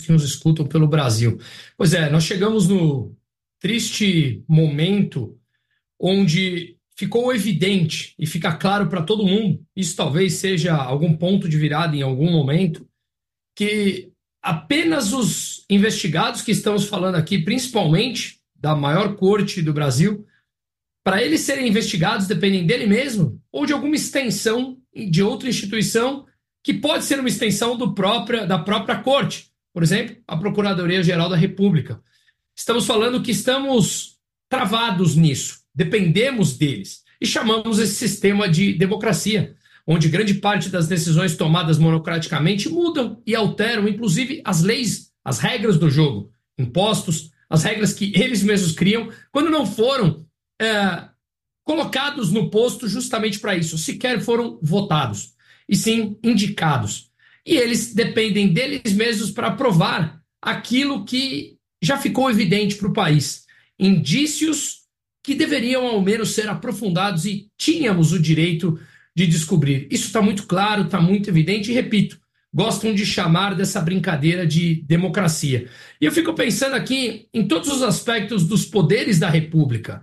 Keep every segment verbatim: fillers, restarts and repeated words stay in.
que nos escutam pelo Brasil. Pois é, nós chegamos no triste momento onde ficou evidente e fica claro para todo mundo, isso talvez seja algum ponto de virada em algum momento, que apenas os investigados que estamos falando aqui, principalmente da maior corte do Brasil, para eles serem investigados dependem dele mesmo ou de alguma extensão de outra instituição que pode ser uma extensão do própria, da própria corte. Por exemplo, a Procuradoria-Geral da República. Estamos falando que estamos travados nisso, dependemos deles e chamamos esse sistema de democracia, onde grande parte das decisões tomadas monocraticamente mudam e alteram, inclusive, as leis, as regras do jogo, impostos, as regras que eles mesmos criam, quando não foram é, colocados no posto justamente para isso, sequer foram votados, e sim indicados. E eles dependem deles mesmos para provar aquilo que já ficou evidente para o país. Indícios que deveriam, ao menos, ser aprofundados e tínhamos o direito de descobrir. Isso está muito claro, está muito evidente e, repito, gostam de chamar dessa brincadeira de democracia. E eu fico pensando aqui em todos os aspectos dos poderes da República.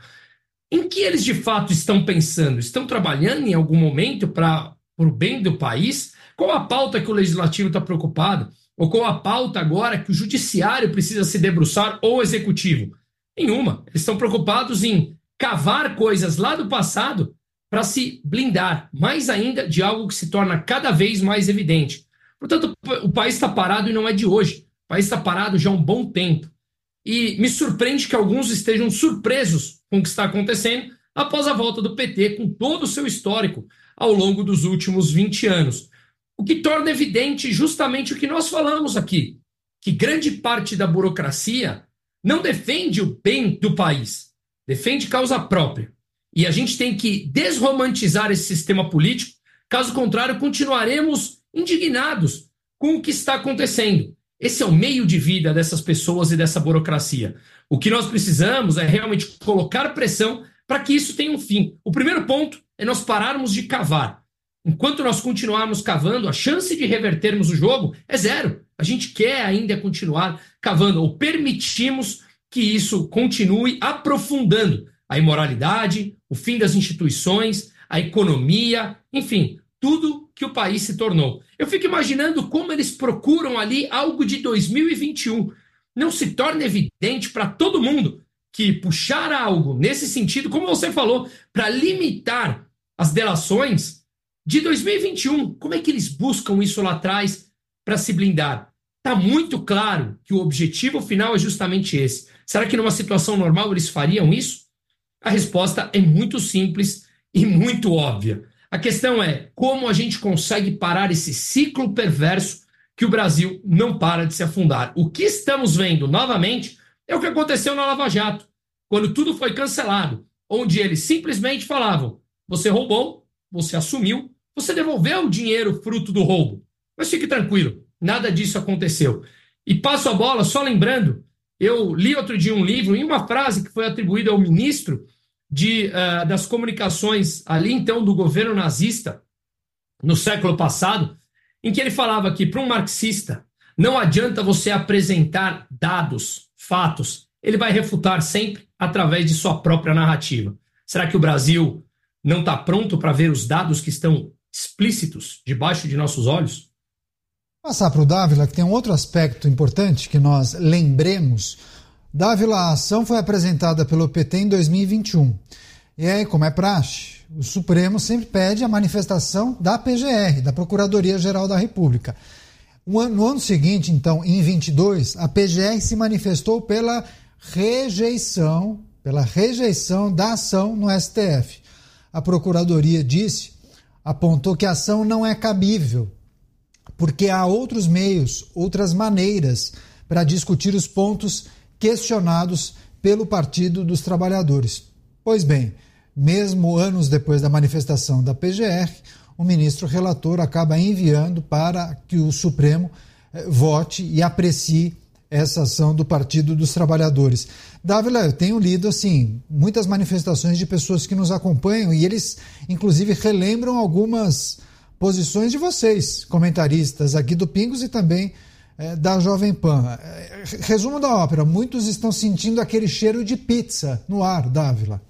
Em que eles, de fato, estão pensando? Estão trabalhando em algum momento para o bem do país? Qual a pauta que o Legislativo está preocupado? Ou qual a pauta agora que o Judiciário precisa se debruçar ou o Executivo? Nenhuma. Eles estão preocupados em cavar coisas lá do passado para se blindar, mais ainda, de algo que se torna cada vez mais evidente. Portanto, o país está parado e não é de hoje. O país está parado já há um bom tempo. E me surpreende que alguns estejam surpresos com o que está acontecendo após a volta do P T, com todo o seu histórico ao longo dos últimos vinte anos. O que torna evidente justamente o que nós falamos aqui, que grande parte da burocracia não defende o bem do país, defende causa própria. E a gente tem que desromantizar esse sistema político, caso contrário, continuaremos indignados com o que está acontecendo. Esse é o meio de vida dessas pessoas e dessa burocracia. O que nós precisamos é realmente colocar pressão para que isso tenha um fim. O primeiro ponto é nós pararmos de cavar. Enquanto nós continuarmos cavando, a chance de revertermos o jogo é zero. A gente quer ainda continuar cavando, ou permitimos que isso continue aprofundando a imoralidade, o fim das instituições, a economia, enfim, tudo que o país se tornou. Eu fico imaginando como eles procuram ali algo de dois mil e vinte e um. Não se torna evidente para todo mundo que puxar algo nesse sentido, como você falou, para limitar as delações de dois mil e vinte e um, como é que eles buscam isso lá atrás para se blindar? Está muito claro que o objetivo final é justamente esse. Será que numa situação normal eles fariam isso? A resposta é muito simples e muito óbvia. A questão é como a gente consegue parar esse ciclo perverso que o Brasil não para de se afundar. O que estamos vendo novamente é o que aconteceu na Lava Jato, quando tudo foi cancelado, onde eles simplesmente falavam: você roubou, você assumiu, você devolveu o dinheiro fruto do roubo. Mas fique tranquilo, nada disso aconteceu. E passo a bola, só lembrando, eu li outro dia um livro, em uma frase que foi atribuída ao ministro de, uh, das comunicações, ali então do governo nazista, no século passado, em que ele falava que para um marxista não adianta você apresentar dados, fatos, ele vai refutar sempre através de sua própria narrativa. Será que o Brasil não está pronto para ver os dados que estão explícitos debaixo de nossos olhos? Passar para o Dávila, que tem um outro aspecto importante que nós lembremos. Dávila, a ação foi apresentada pelo P T em dois mil e vinte e um. E aí, como é praxe, o Supremo sempre pede a manifestação da P G R, da Procuradoria-Geral da República. No ano seguinte, então, em vinte e dois, a P G R se manifestou pela rejeição, pela rejeição da ação no S T F. A Procuradoria disse, apontou que a ação não é cabível, porque há outros meios, outras maneiras para discutir os pontos questionados pelo Partido dos Trabalhadores. Pois bem, mesmo anos depois da manifestação da P G R, o ministro relator acaba enviando para que o Supremo eh, vote e aprecie essa ação do Partido dos Trabalhadores. Dávila, eu tenho lido assim, muitas manifestações de pessoas que nos acompanham e eles, inclusive, relembram algumas posições de vocês, comentaristas aqui do Pingos e também é, da Jovem Pan. É, resumo da ópera, muitos estão sentindo aquele cheiro de pizza no ar, Dávila.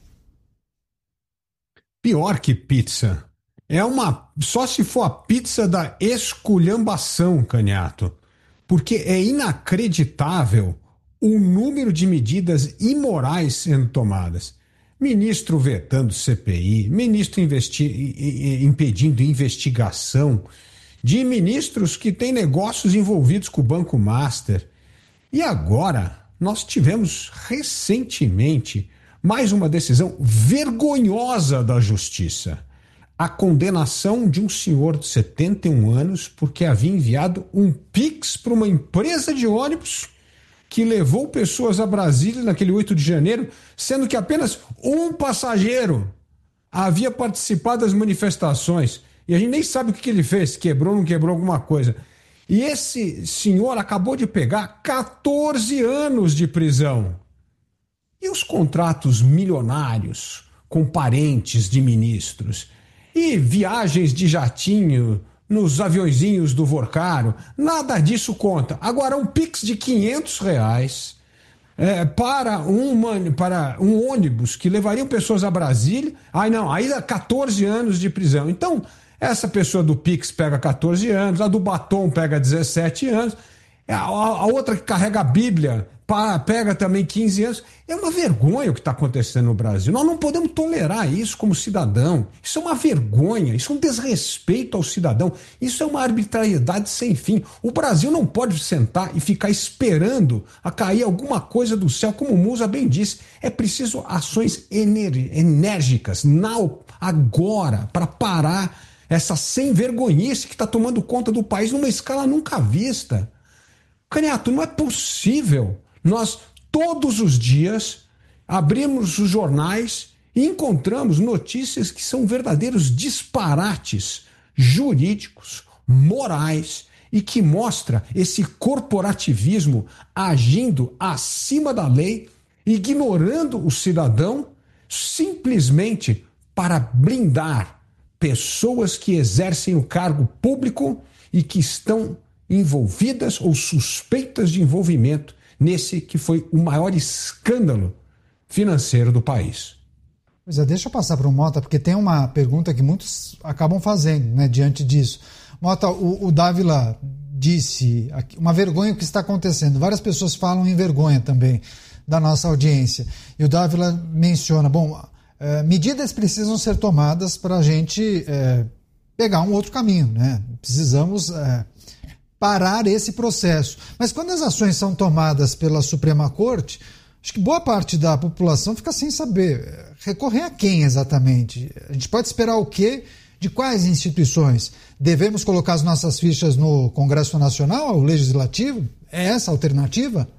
Pior que pizza. É uma. Só se for a pizza da esculhambação, Caniato. Porque é inacreditável o número de medidas imorais sendo tomadas. Ministro vetando C P I, ministro investi- impedindo investigação, de ministros que têm negócios envolvidos com o Banco Master. E agora, nós tivemos recentemente mais uma decisão vergonhosa da Justiça. A condenação de um senhor de setenta e um anos porque havia enviado um Pix para uma empresa de ônibus que levou pessoas a Brasília naquele oito de janeiro, sendo que apenas um passageiro havia participado das manifestações. E a gente nem sabe o que ele fez, quebrou ou não quebrou alguma coisa. E esse senhor acabou de pegar quatorze anos de prisão. E os contratos milionários com parentes de ministros? E viagens de jatinho nos aviõezinhos do Vorcaro? Nada disso conta. Agora, um Pix de quinhentos reais é, para, um, para um ônibus que levariam pessoas a Brasília. Ai, não, aí dá quatorze anos de prisão. Então, essa pessoa do Pix pega quatorze anos, a do batom pega dezessete anos, a, a outra que carrega a Bíblia pega também quinze anos. É uma vergonha o que está acontecendo no Brasil. Nós não podemos tolerar isso como cidadão. Isso é uma vergonha, isso é um desrespeito ao cidadão. Isso é uma arbitrariedade sem fim. O Brasil não pode sentar e ficar esperando a cair alguma coisa do céu, como o Musa bem disse. É preciso ações ener- enérgicas, now, agora, para parar essa sem-vergonhice que está tomando conta do país numa escala nunca vista. Caniato, não é possível. Nós, todos os dias, abrimos os jornais e encontramos notícias que são verdadeiros disparates jurídicos, morais, e que mostra esse corporativismo agindo acima da lei, ignorando o cidadão, simplesmente para blindar pessoas que exercem o cargo público e que estão envolvidas ou suspeitas de envolvimento nesse que foi o maior escândalo financeiro do país. Pois é, deixa eu passar para o Mota, porque tem uma pergunta que muitos acabam fazendo, né, diante disso. Mota, o, o Dávila disse, uma vergonha o que está acontecendo. Várias pessoas falam em vergonha também da nossa audiência. E o Dávila menciona, bom, é, medidas precisam ser tomadas para a gente é, pegar um outro caminho, né? Precisamos É, parar esse processo. Mas quando as ações são tomadas pela Suprema Corte, acho que boa parte da população fica sem saber recorrer a quem exatamente. A gente pode esperar o quê? De quais instituições? Devemos colocar as nossas fichas no Congresso Nacional, o Legislativo? É essa a alternativa?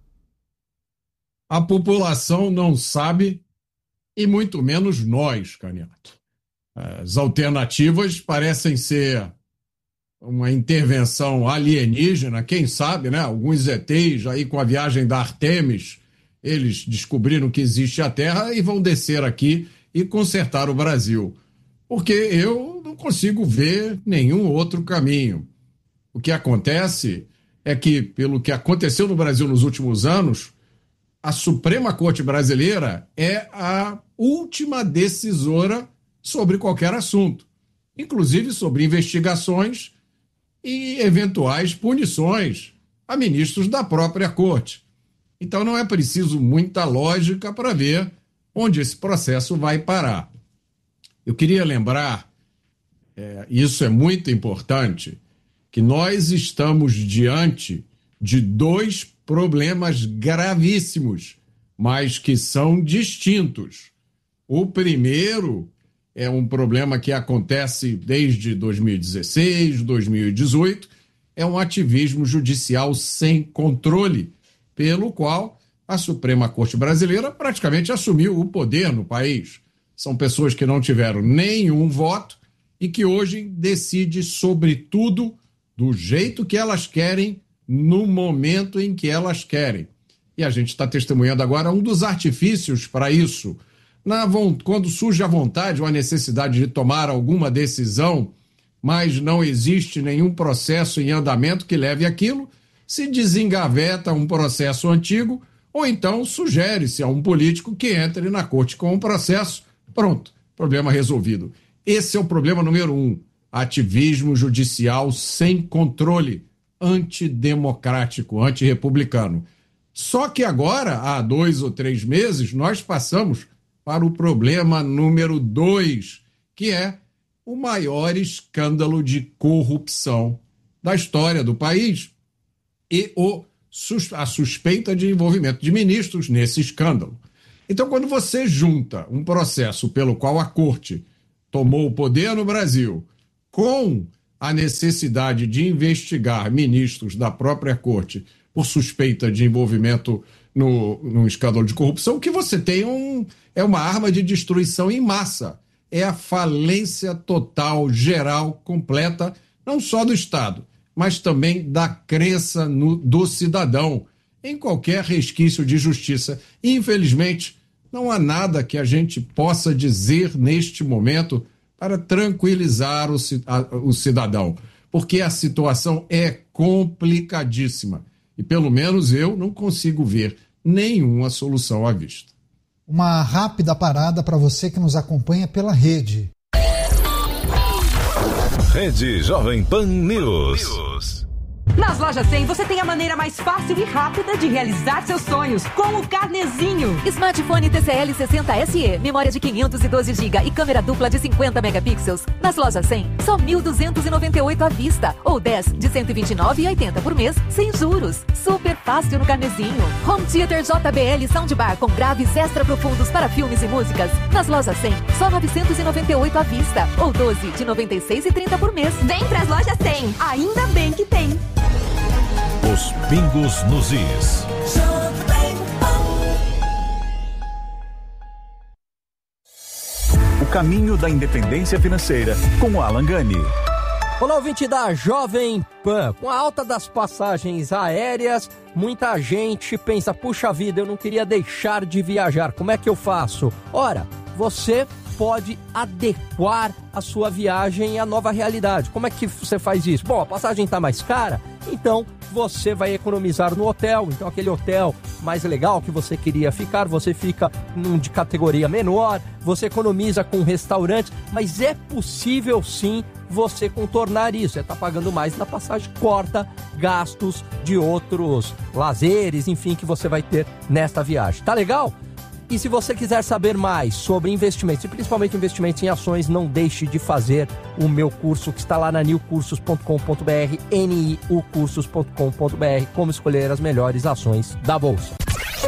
A população não sabe, e muito menos nós, Caniato. As alternativas parecem ser uma intervenção alienígena, quem sabe, né? Alguns E Tês aí com a viagem da Artemis, eles descobriram que existe a Terra e vão descer aqui e consertar o Brasil. Porque eu não consigo ver nenhum outro caminho. O que acontece é que, pelo que aconteceu no Brasil nos últimos anos, a Suprema Corte Brasileira é a última decisora sobre qualquer assunto, inclusive sobre investigações e eventuais punições a ministros da própria corte. Então não é preciso muita lógica para ver onde esse processo vai parar. Eu queria lembrar, é, isso é muito importante, que nós estamos diante de dois problemas gravíssimos, mas que são distintos. O primeiro é um problema que acontece desde dois mil e dezesseis, dois mil e dezoito, é um ativismo judicial sem controle, pelo qual a Suprema Corte Brasileira praticamente assumiu o poder no país. São pessoas que não tiveram nenhum voto e que hoje decidem sobre tudo do jeito que elas querem, no momento em que elas querem. E a gente está testemunhando agora um dos artifícios para isso. Na, quando surge a vontade ou a necessidade de tomar alguma decisão, mas não existe nenhum processo em andamento que leve aquilo, se desengaveta um processo antigo ou então sugere-se a um político que entre na corte com um processo. Pronto, problema resolvido. Esse é o problema número um. Ativismo judicial sem controle, antidemocrático, antirrepublicano. Só que agora, há dois ou três meses, nós passamos para o problema número dois, que é o maior escândalo de corrupção da história do país e o, a suspeita de envolvimento de ministros nesse escândalo. Então, quando você junta um processo pelo qual a Corte tomou o poder no Brasil com a necessidade de investigar ministros da própria Corte por suspeita de envolvimento no, no escândalo de corrupção, o que você tem um, é uma arma de destruição em massa. É a falência total, geral, completa, não só do Estado, mas também da crença no, do cidadão em qualquer resquício de justiça. Infelizmente, não há nada que a gente possa dizer neste momento para tranquilizar o, a, o cidadão, porque a situação é complicadíssima e, pelo menos, eu não consigo ver nenhuma solução à vista. Uma rápida parada para você que nos acompanha pela rede. Rede Jovem Pan News. Nas Lojas cem, você tem a maneira mais fácil e rápida de realizar seus sonhos com o Carnezinho. Smartphone T C L sessenta S E, memória de quinhentos e doze gigabytes e câmera dupla de cinquenta megapixels. Nas Lojas cem, só mil duzentos e noventa e oito à vista ou dez de cento e vinte e nove reais e oitenta centavos por mês, sem juros. Super fácil no Carnezinho. Home Theater J B L Soundbar com graves extra profundos para filmes e músicas. Nas Lojas cem, só novecentos e noventa e oito à vista ou doze de noventa e seis reais e trinta centavos por mês. Vem pras Lojas cem, ainda bem que tem. Os pingos nos is. O caminho da independência financeira com Alan Gani. Olá, ouvinte da Jovem Pan. Com a alta das passagens aéreas, muita gente pensa, puxa vida, eu não queria deixar de viajar. Como é que eu faço? Ora, você pode adequar a sua viagem à nova realidade. Como é que você faz isso? Bom, a passagem está mais cara, então você vai economizar no hotel. Então aquele hotel mais legal que você queria ficar, você fica num de categoria menor, você economiza com restaurantes, mas é possível sim você contornar isso. Você está pagando mais na passagem, corta gastos de outros lazeres, enfim, que você vai ter nesta viagem. Tá legal? E se você quiser saber mais sobre investimentos, e principalmente investimentos em ações, não deixe de fazer o meu curso que está lá na niu cursos ponto com ponto b r, N I U cursos ponto com ponto b r, como escolher as melhores ações da Bolsa.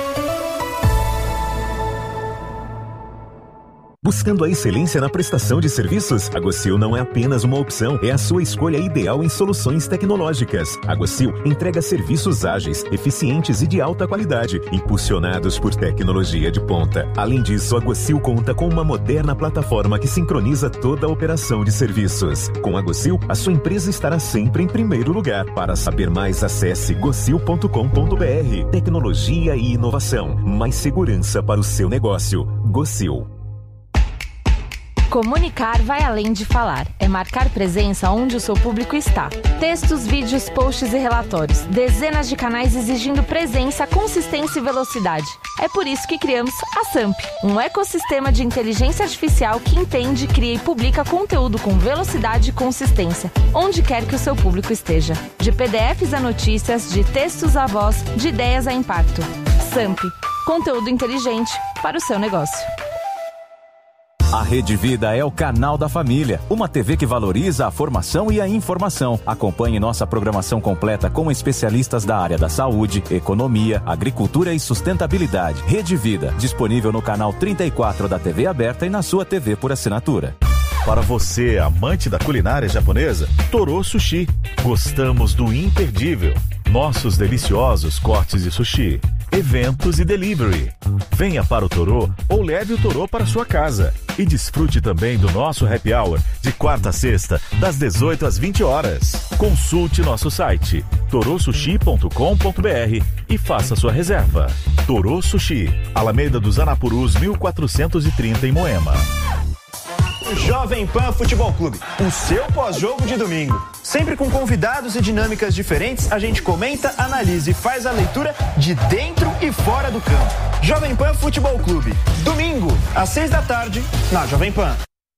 Buscando a excelência na prestação de serviços? A Gocil não é apenas uma opção, é a sua escolha ideal em soluções tecnológicas. A Gocil entrega serviços ágeis, eficientes e de alta qualidade, impulsionados por tecnologia de ponta. Além disso, a Gocil conta com uma moderna plataforma que sincroniza toda a operação de serviços. Com a Gocil, a sua empresa estará sempre em primeiro lugar. Para saber mais, acesse gocil ponto com ponto b r. Tecnologia e inovação. Mais segurança para o seu negócio. Gocil. Comunicar vai além de falar. É marcar presença onde o seu público está. Textos, vídeos, posts e relatórios. Dezenas de canais exigindo presença, consistência e velocidade. É por isso que criamos a Samp, um ecossistema de inteligência artificial que entende, cria e publica conteúdo com velocidade e consistência, onde quer que o seu público esteja. De P D Fs a notícias, de textos a voz, de ideias a impacto. Samp, conteúdo inteligente para o seu negócio. A Rede Vida é o canal da família, uma T V que valoriza a formação e a informação. Acompanhe nossa programação completa com especialistas da área da saúde, economia, agricultura e sustentabilidade. Rede Vida, disponível no canal trinta e quatro da T V aberta e na sua T V por assinatura. Para você, amante da culinária japonesa, Toro Sushi. Gostamos do imperdível. Nossos deliciosos cortes de sushi, eventos e delivery. Venha para o Toro ou leve o Toro para sua casa. E desfrute também do nosso happy hour de quarta a sexta, das dezoito às vinte horas. Consulte nosso site toro sushi ponto com ponto b r e faça sua reserva. Toro Sushi, Alameda dos Anapurus mil quatrocentos e trinta em Moema. Jovem Pan Futebol Clube, o seu pós-jogo de domingo. Sempre com convidados e dinâmicas diferentes, a gente comenta, analisa e faz a leitura de dentro e fora do campo. Jovem Pan Futebol Clube, domingo, às seis da tarde, na Jovem Pan.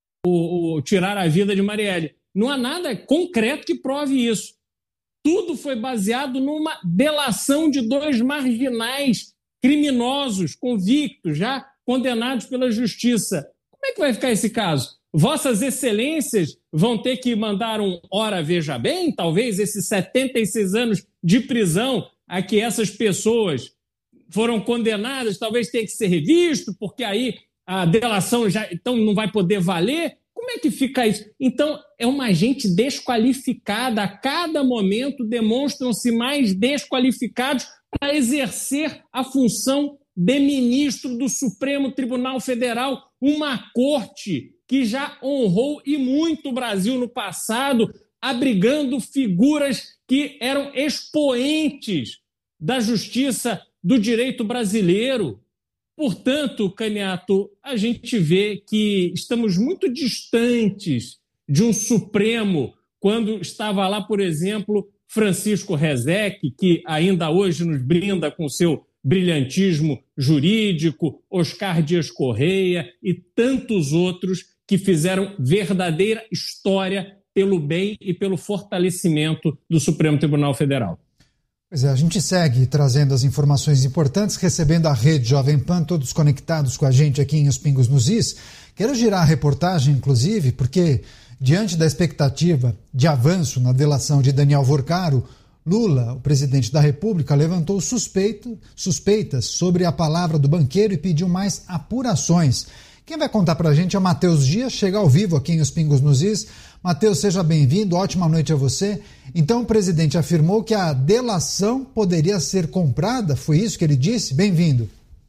O, o tirar a vida de Marielle. Não há nada concreto que prove isso. Tudo foi baseado numa delação de dois marginais criminosos, convictos, já condenados pela justiça. Como é que vai ficar esse caso? Vossas excelências vão ter que mandar um ora veja bem, talvez esses setenta e seis anos de prisão a que essas pessoas foram condenadas, talvez tenha que ser revisto, porque aí a delação já então não vai poder valer. Como é que fica isso? Então, é uma gente desqualificada. A cada momento demonstram-se mais desqualificados para exercer a função de ministro do Supremo Tribunal Federal, uma corte que já honrou e muito o Brasil no passado, abrigando figuras que eram expoentes da justiça do direito brasileiro. Portanto, Caniato, a gente vê que estamos muito distantes de um Supremo quando estava lá, por exemplo, Francisco Rezec, que ainda hoje nos brinda com seu brilhantismo jurídico, Oscar Dias Correia e tantos outros que fizeram verdadeira história pelo bem e pelo fortalecimento do Supremo Tribunal Federal. Pois é, a gente segue trazendo as informações importantes, recebendo a rede Jovem Pan, todos conectados com a gente aqui em Os Pingos nos Is. Quero girar a reportagem, inclusive, porque diante da expectativa de avanço na delação de Daniel Vorcaro, Lula, o presidente da República, levantou suspeito, suspeitas sobre a palavra do banqueiro e pediu mais apurações. Quem vai contar para a gente é o Matheus Dias, chega ao vivo aqui em Os Pingos nos Is. Matheus, seja bem-vindo, ótima noite a você. Então o presidente afirmou que a delação poderia ser comprada, foi isso que ele disse? Bem-vindo.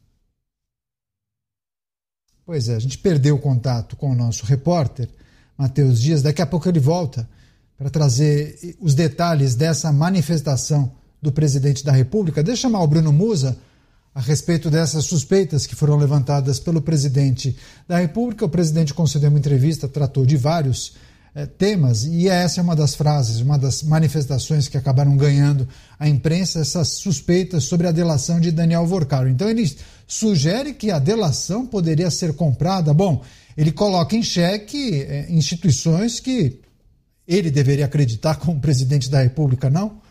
Pois é, a gente perdeu o contato com o nosso repórter, Matheus Dias, daqui a pouco ele volta para trazer os detalhes dessa manifestação do presidente da República. Deixa eu chamar o Bruno Musa a respeito dessas suspeitas que foram levantadas pelo presidente da República. O presidente concedeu uma entrevista, tratou de vários eh, temas, e essa é uma das frases, uma das manifestações que acabaram ganhando a imprensa, essas suspeitas sobre a delação de Daniel Vorcaro. Então ele sugere que a delação poderia ser comprada. Bom, ele coloca em xeque eh, instituições que ele deveria acreditar como presidente da República, não?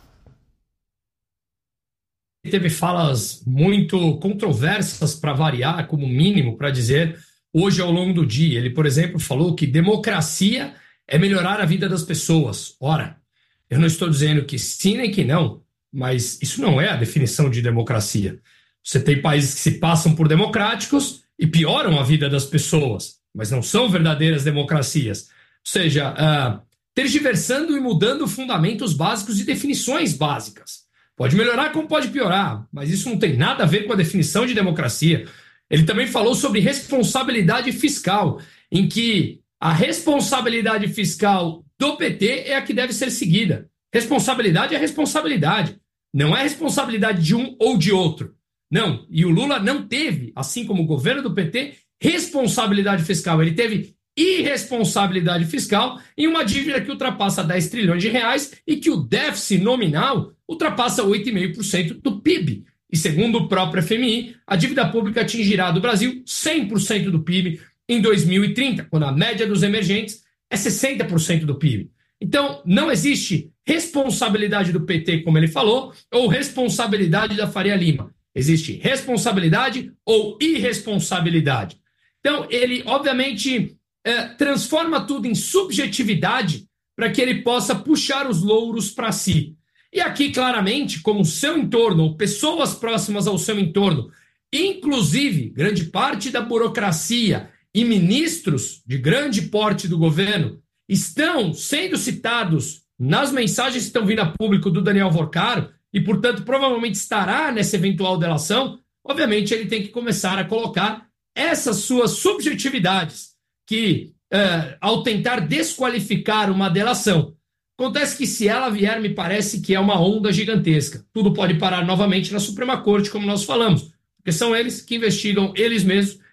Teve falas muito controversas, para variar, como mínimo, para dizer, hoje ao longo do dia. Ele, por exemplo, falou que democracia é melhorar a vida das pessoas. Ora, eu não estou dizendo que sim nem que não, mas isso não é a definição de democracia. Você tem países que se passam por democráticos e pioram a vida das pessoas, mas não são verdadeiras democracias. Ou seja, uh, tergiversando e mudando fundamentos básicos e definições básicas. Pode melhorar como pode piorar, mas isso não tem nada a ver com a definição de democracia. Ele também falou sobre responsabilidade fiscal, em que a responsabilidade fiscal do P T é a que deve ser seguida. Responsabilidade é responsabilidade. Não é responsabilidade de um ou de outro. Não, e o Lula não teve, assim como o governo do P T, responsabilidade fiscal. Ele teve irresponsabilidade fiscal em uma dívida que ultrapassa dez trilhões de reais e que o déficit nominal ultrapassa oito vírgula cinco por cento do P I B. E segundo o próprio F M I, a dívida pública atingirá do Brasil cem por cento do P I B em dois mil e trinta, quando a média dos emergentes é sessenta por cento do P I B. Então, não existe responsabilidade do P T, como ele falou, ou responsabilidade da Faria Lima. Existe responsabilidade ou irresponsabilidade. Então, ele, obviamente, é, transforma tudo em subjetividade para que ele possa puxar os louros para si. E aqui, claramente, como o seu entorno, ou pessoas próximas ao seu entorno, inclusive grande parte da burocracia e ministros de grande porte do governo, estão sendo citados nas mensagens que estão vindo a público do Daniel Vorcaro e, portanto, provavelmente estará nessa eventual delação, obviamente ele tem que começar a colocar essas suas subjetividades que, uh, ao tentar desqualificar uma delação, acontece que se ela vier, me parece que é uma onda gigantesca. Tudo pode parar novamente na Suprema Corte, como nós falamos, porque são eles que investigam eles mesmos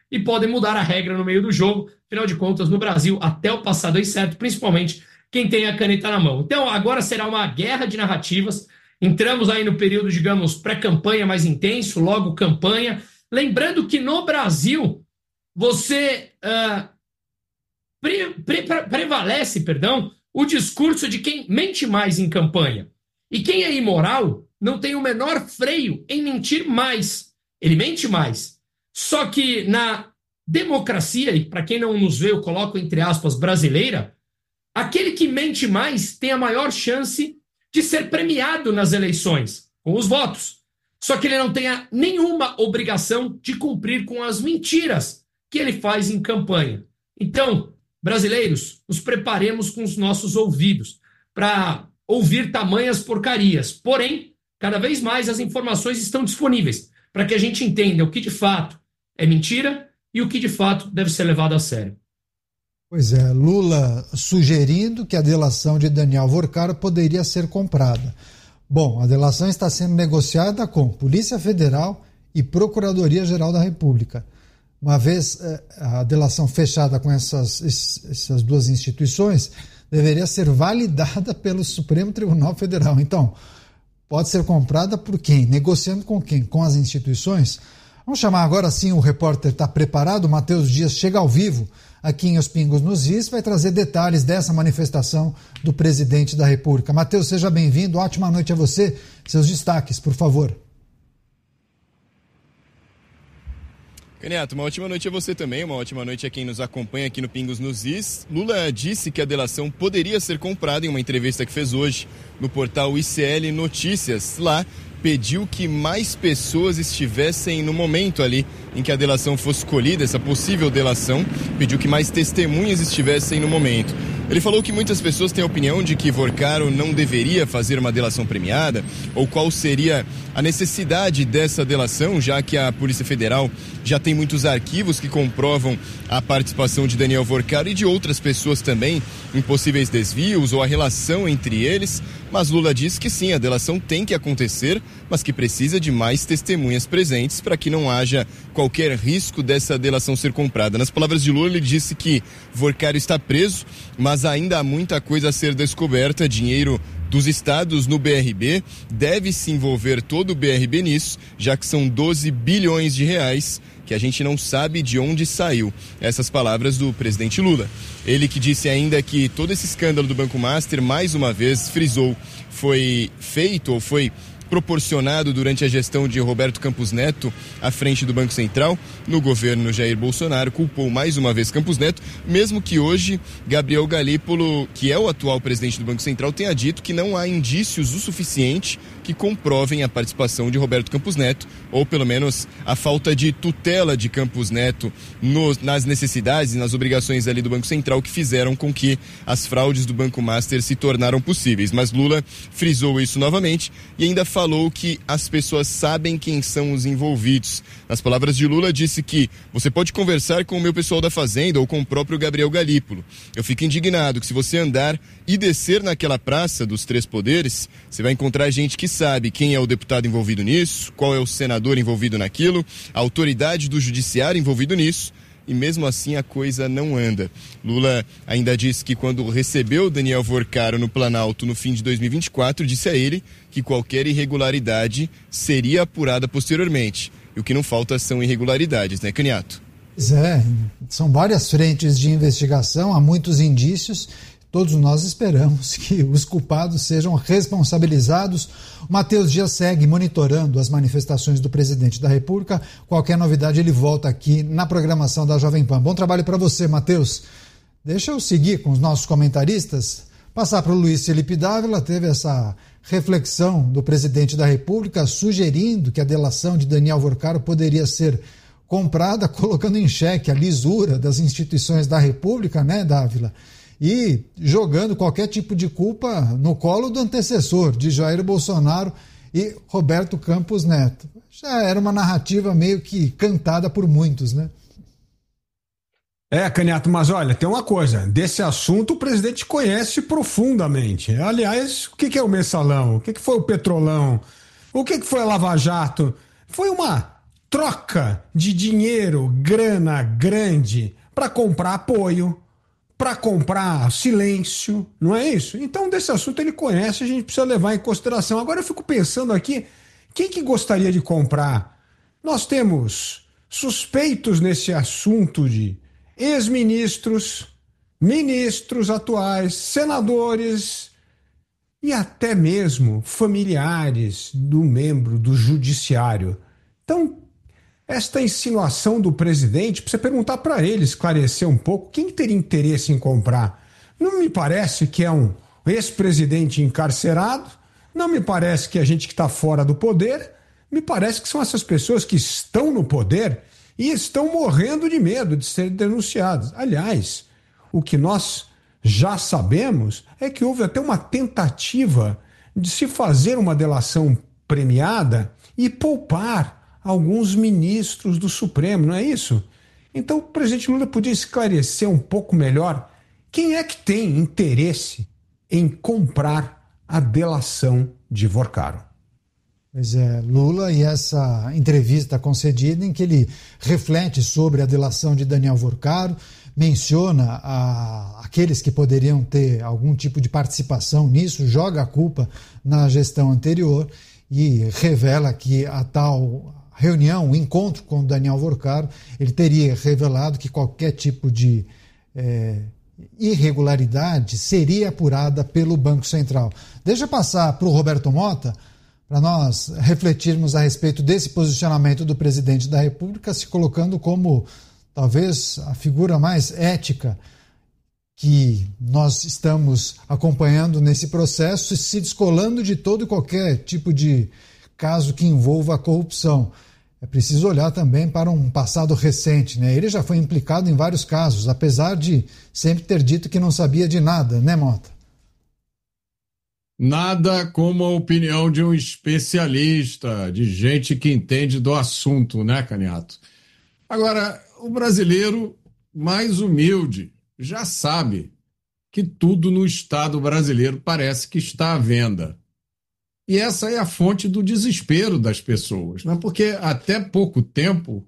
e podem mudar a regra no meio do jogo. Afinal de contas, no Brasil, até o passado é incerto, principalmente quem tem a caneta na mão. Então, agora será uma guerra de narrativas. Entramos aí no período, digamos, pré-campanha mais intenso, logo campanha. Lembrando que no Brasil, você uh, pre, pre, pre, prevalece, perdão, o discurso de quem mente mais em campanha. E quem é imoral não tem o menor freio em mentir mais. Ele mente mais. Só que na democracia, e para quem não nos vê, eu coloco entre aspas, brasileira, aquele que mente mais tem a maior chance de ser premiado nas eleições, com os votos. Só que ele não tem nenhuma obrigação de cumprir com as mentiras que ele faz em campanha. Então, brasileiros, nos preparemos com os nossos ouvidos para ouvir tamanhas porcarias. Porém, cada vez mais as informações estão disponíveis para que a gente entenda o que de fato é mentira e o que de fato deve ser levado a sério. Pois é, Lula sugerindo que a delação de Daniel Vorcaro poderia ser comprada. Bom, a delação está sendo negociada com Polícia Federal e Procuradoria-Geral da República. Uma vez a delação fechada com essas, essas duas instituições, deveria ser validada pelo Supremo Tribunal Federal. Então, pode ser comprada por quem? Negociando com quem? Com as instituições? Vamos chamar agora sim, o repórter está preparado, o Matheus Dias chega ao vivo aqui em Os Pingos nos Is, vai trazer detalhes dessa manifestação do presidente da República. Matheus, seja bem-vindo, ótima noite a você, seus destaques, por favor. Caniato, uma ótima noite a você também, uma ótima noite a quem nos acompanha aqui no Pingos nos Is. Lula disse que a delação poderia ser comprada em uma entrevista que fez hoje no portal I C L Notícias. Lá, pediu que mais pessoas estivessem no momento ali em que a delação fosse colhida, essa possível delação, pediu que mais testemunhas estivessem no momento. Ele falou que muitas pessoas têm a opinião de que Vorcaro não deveria fazer uma delação premiada, ou qual seria a necessidade dessa delação, já que a Polícia Federal já tem muitos arquivos que comprovam a participação de Daniel Vorcaro e de outras pessoas também em possíveis desvios ou a relação entre eles. Mas Lula disse que sim, a delação tem que acontecer, mas que precisa de mais testemunhas presentes para que não haja qualquer risco dessa delação ser comprada. Nas palavras de Lula, ele disse que Vorcaro está preso, mas ainda há muita coisa a ser descoberta. Dinheiro dos estados no B R B, deve se envolver todo o B R B nisso, já que são doze bilhões de reais que a gente não sabe de onde saiu. Essas palavras do presidente Lula. Ele que disse ainda que todo esse escândalo do Banco Master, mais uma vez, frisou, foi feito ou foi proporcionado durante a gestão de Roberto Campos Neto à frente do Banco Central, no governo Jair Bolsonaro, culpou mais uma vez Campos Neto, mesmo que hoje Gabriel Galípolo, que é o atual presidente do Banco Central, tenha dito que não há indícios o suficiente que comprovem a participação de Roberto Campos Neto, ou pelo menos a falta de tutela de Campos Neto no, nas necessidades e nas obrigações ali do Banco Central que fizeram com que as fraudes do Banco Master se tornaram possíveis. Mas Lula frisou isso novamente e ainda falou que as pessoas sabem quem são os envolvidos. Nas palavras de Lula, disse que você pode conversar com o meu pessoal da Fazenda ou com o próprio Gabriel Galípolo. Eu fico indignado que se você andar e descer naquela praça dos três poderes, você vai encontrar gente que sabe quem é o deputado envolvido nisso, qual é o senador envolvido naquilo, a autoridade do judiciário envolvido nisso, e mesmo assim a coisa não anda. Lula ainda disse que quando recebeu Daniel Vorcaro no Planalto no fim de dois mil e vinte e quatro, disse a ele que qualquer irregularidade seria apurada posteriormente. E o que não falta são irregularidades, né, Caniato? Pois é, são várias frentes de investigação, há muitos indícios. Todos nós esperamos que os culpados sejam responsabilizados. O Matheus Dias segue monitorando as manifestações do presidente da República. Qualquer novidade ele volta aqui na programação da Jovem Pan. Bom trabalho para você, Matheus. Deixa eu seguir com os nossos comentaristas. Passar para o Luiz Felipe Dávila, teve essa reflexão do presidente da República sugerindo que a delação de Daniel Vorcaro poderia ser comprada, colocando em xeque a lisura das instituições da República, né, Dávila? E jogando qualquer tipo de culpa no colo do antecessor de Jair Bolsonaro e Roberto Campos Neto. Já era uma narrativa meio que cantada por muitos, né? É, Caniato, mas olha, tem uma coisa, desse assunto o presidente conhece profundamente. Aliás, o que é o Mensalão? O que foi o Petrolão? O que foi a Lava Jato? Foi uma troca de dinheiro, grana grande, para comprar apoio, para comprar silêncio, não é isso? Então, desse assunto ele conhece, a gente precisa levar em consideração. Agora eu fico pensando aqui, quem que gostaria de comprar? Nós temos suspeitos nesse assunto de ex-ministros, ministros atuais, senadores e até mesmo familiares do membro do judiciário. Então, esta insinuação do presidente, precisa perguntar para ele, esclarecer um pouco, quem teria interesse em comprar? Não me parece que é um ex-presidente encarcerado, não me parece que é gente que está fora do poder, me parece que são essas pessoas que estão no poder e estão morrendo de medo de serem denunciadas. Aliás, o que nós já sabemos é que houve até uma tentativa de se fazer uma delação premiada e poupar alguns ministros do Supremo, não é isso? Então o presidente Lula podia esclarecer um pouco melhor quem é que tem interesse em comprar a delação de Vorcaro. Pois é, Lula e essa entrevista concedida em que ele reflete sobre a delação de Daniel Vorcaro, menciona a, aqueles que poderiam ter algum tipo de participação nisso, joga a culpa na gestão anterior e revela que a tal reunião, o encontro com Daniel Vorcaro, ele teria revelado que qualquer tipo de é, irregularidade seria apurada pelo Banco Central. Deixa eu passar para o Roberto Mota, para nós refletirmos a respeito desse posicionamento do presidente da República, se colocando como talvez a figura mais ética que nós estamos acompanhando nesse processo, se descolando de todo e qualquer tipo de caso que envolva a corrupção. É preciso olhar também para um passado recente, né? Ele já foi implicado em vários casos, apesar de sempre ter dito que não sabia de nada, né, Mota? Nada como a opinião de um especialista, de gente que entende do assunto, né, Caniato? Agora, o brasileiro mais humilde já sabe que tudo no Estado brasileiro parece que está à venda. E essa é a fonte do desespero das pessoas, né? Porque até pouco tempo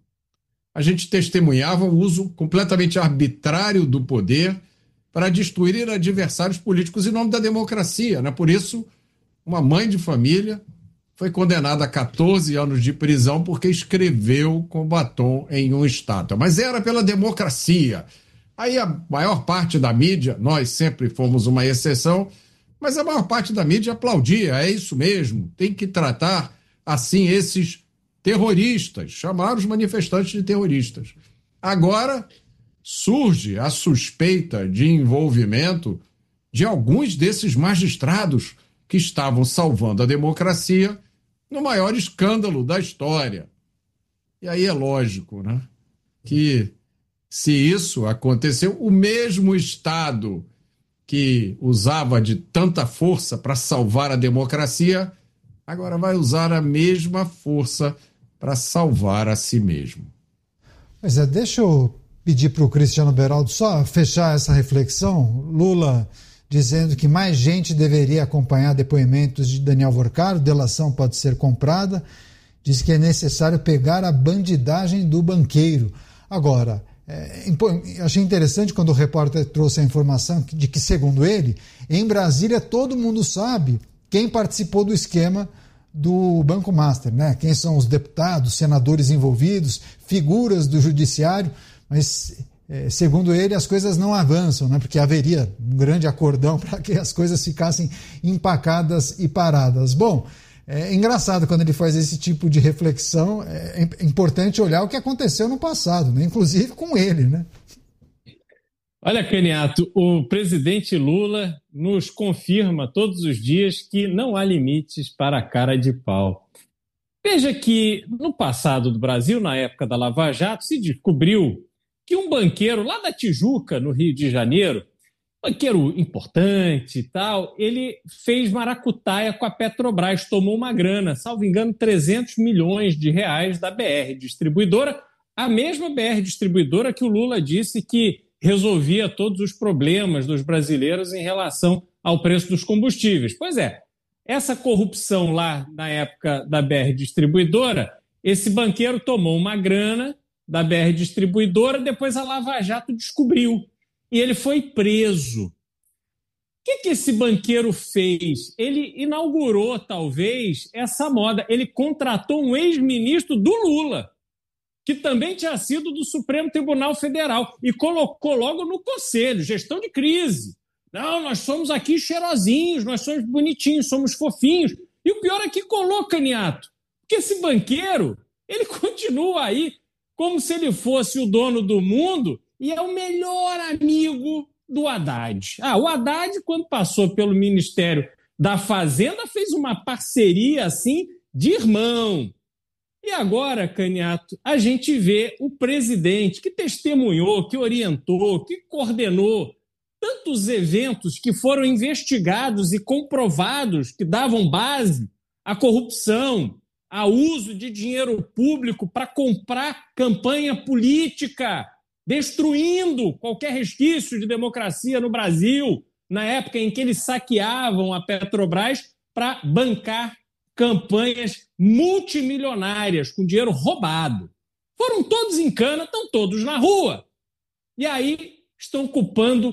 a gente testemunhava o uso completamente arbitrário do poder para destruir adversários políticos em nome da democracia, né? Por isso, uma mãe de família foi condenada a catorze anos de prisão porque escreveu com batom em uma estátua. Mas era pela democracia. Aí a maior parte da mídia, nós sempre fomos uma exceção, mas a maior parte da mídia aplaudia, é isso mesmo, tem que tratar assim esses terroristas, chamar os manifestantes de terroristas. Agora surge a suspeita de envolvimento de alguns desses magistrados que estavam salvando a democracia no maior escândalo da história. E aí é lógico, né, que se isso aconteceu, o mesmo Estado que usava de tanta força para salvar a democracia, agora vai usar a mesma força para salvar a si mesmo. Pois é, deixa eu pedir para o Cristiano Beraldo só fechar essa reflexão. Lula dizendo que mais gente deveria acompanhar depoimentos de Daniel Vorcaro, delação pode ser comprada, diz que é necessário pegar a bandidagem do banqueiro. Agora, É, achei interessante quando o repórter trouxe a informação de que, segundo ele, em Brasília todo mundo sabe quem participou do esquema do Banco Master, né? Quem são os deputados, senadores envolvidos, figuras do judiciário, mas, é, segundo ele, as coisas não avançam, né? Porque haveria um grande acordão para que as coisas ficassem empacadas e paradas. Bom, é engraçado quando ele faz esse tipo de reflexão, é importante olhar o que aconteceu no passado, né? Inclusive com ele, né? Olha, Caniato, o presidente Lula nos confirma todos os dias que não há limites para a cara de pau. Veja que no passado do Brasil, na época da Lava Jato, se descobriu que um banqueiro lá da Tijuca, no Rio de Janeiro, banqueiro importante e tal, ele fez maracutaia com a Petrobras, tomou uma grana, salvo engano, trezentos milhões de reais da B R Distribuidora, a mesma B R Distribuidora que o Lula disse que resolvia todos os problemas dos brasileiros em relação ao preço dos combustíveis. Pois é, essa corrupção lá na época da B R Distribuidora esse banqueiro tomou uma grana da B R Distribuidora, depois a Lava Jato descobriu e ele foi preso. O que, que esse banqueiro fez? Ele inaugurou, talvez, essa moda. Ele contratou um ex-ministro do Lula, que também tinha sido do Supremo Tribunal Federal, e colocou logo no conselho, gestão de crise. Não, nós somos aqui cheirosinhos, nós somos bonitinhos, somos fofinhos. E o pior é que colocou, Caniato, porque esse banqueiro, ele continua aí como se ele fosse o dono do mundo e é o melhor amigo do Haddad. Ah, o Haddad, quando passou pelo Ministério da Fazenda, fez uma parceria assim de irmão. E agora, Caniato, a gente vê o presidente que testemunhou, que orientou, que coordenou tantos eventos que foram investigados e comprovados que davam base à corrupção, a uso de dinheiro público para comprar campanha política, destruindo qualquer resquício de democracia no Brasil, na época em que eles saqueavam a Petrobras para bancar campanhas multimilionárias com dinheiro roubado. Foram todos em cana, estão todos na rua. E aí estão ocupando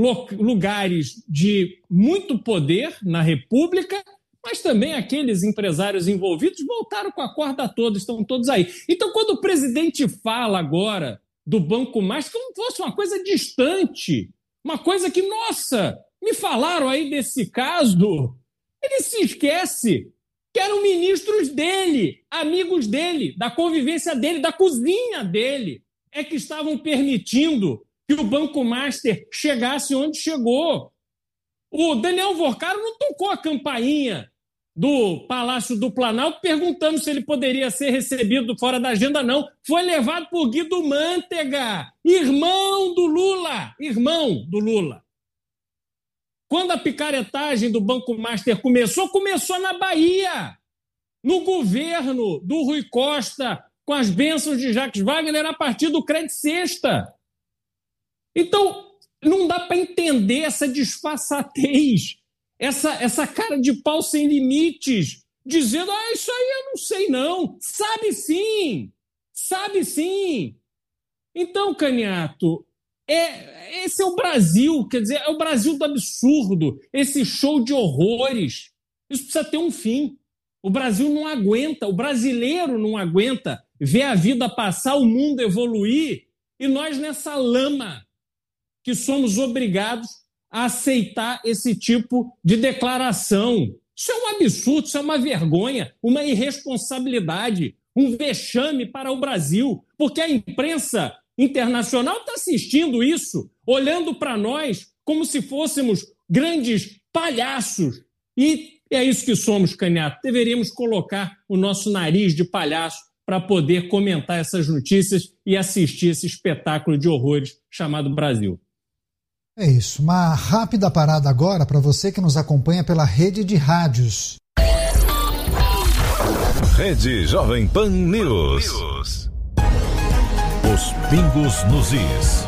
lugares de muito poder na República, mas também aqueles empresários envolvidos voltaram com a corda toda, estão todos aí. Então, quando o presidente fala agora do Banco Master, como fosse uma coisa distante, uma coisa que, nossa, me falaram aí desse caso, ele se esquece que eram ministros dele, amigos dele, da convivência dele, da cozinha dele, é que estavam permitindo que o Banco Master chegasse onde chegou. O Daniel Vorcaro não tocou a campainha do Palácio do Planalto perguntando se ele poderia ser recebido fora da agenda, não. Foi levado por Guido Mantega, irmão do Lula, irmão do Lula. Quando a picaretagem do Banco Master começou, começou na Bahia, no governo do Rui Costa, com as bênçãos de Jacques Wagner a partir do Crédito Sexta. Então, não dá para entender essa disfarçatez, essa, essa cara de pau sem limites, dizendo, ah, isso aí eu não sei não. Sabe sim, sabe sim. Então, Caniato, é, esse é o Brasil, quer dizer, é o Brasil do absurdo, esse show de horrores. Isso precisa ter um fim. O Brasil não aguenta, o brasileiro não aguenta ver a vida passar, o mundo evoluir, e nós nessa lama que somos obrigados a aceitar esse tipo de declaração. Isso é um absurdo, isso é uma vergonha, uma irresponsabilidade, um vexame para o Brasil, porque a imprensa internacional está assistindo isso, olhando para nós como se fôssemos grandes palhaços. E é isso que somos, Caniato. Deveríamos colocar o nosso nariz de palhaço para poder comentar essas notícias e assistir esse espetáculo de horrores chamado Brasil. É isso. Uma rápida parada agora para você que nos acompanha pela rede de rádios. Rede Jovem Pan News. Os pingos nos is.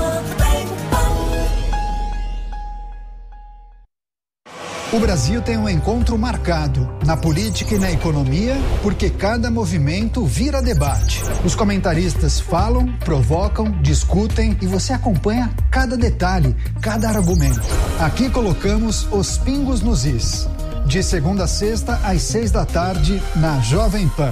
O Brasil tem um encontro marcado na política e na economia, porque cada movimento vira debate. Os comentaristas falam, provocam, discutem e você acompanha cada detalhe, cada argumento. Aqui colocamos os pingos nos is. De segunda a sexta, às seis da tarde, na Jovem Pan.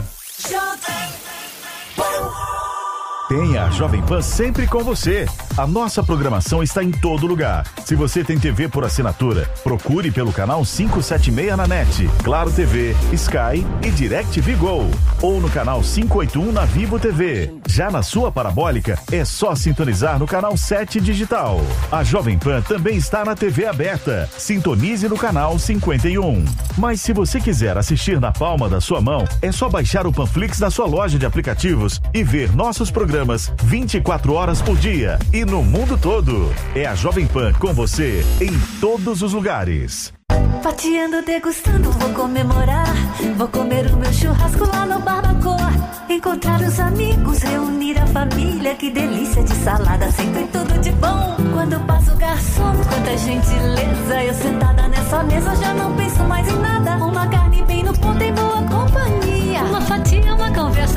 Tenha a Jovem Pan sempre com você. A nossa programação está em todo lugar. Se você tem T V por assinatura, procure pelo canal quinhentos e setenta e seis na NET, Claro T V, Sky e DirecTV Go. Ou no canal quinhentos e oitenta e um na Vivo T V. Já na sua parabólica, é só sintonizar no canal sete Digital. A Jovem Pan também está na T V aberta. Sintonize no canal cinquenta e um. Mas se você quiser assistir na palma da sua mão, é só baixar o Panflix na sua loja de aplicativos e ver nossos programas vinte e quatro horas por dia e no mundo todo. É a Jovem Pan com você em todos os lugares. Fatiando, degustando, vou comemorar. Vou comer o meu churrasco lá no Barbacoa. Encontrar os amigos, reunir a família. Que delícia de salada, sempre tudo de bom. Quando passa o garçom, quanta gentileza. Eu sentada nessa mesa já não penso mais em nada. Uma carne bem no ponto em boa companhia. Uma fatia, uma conversa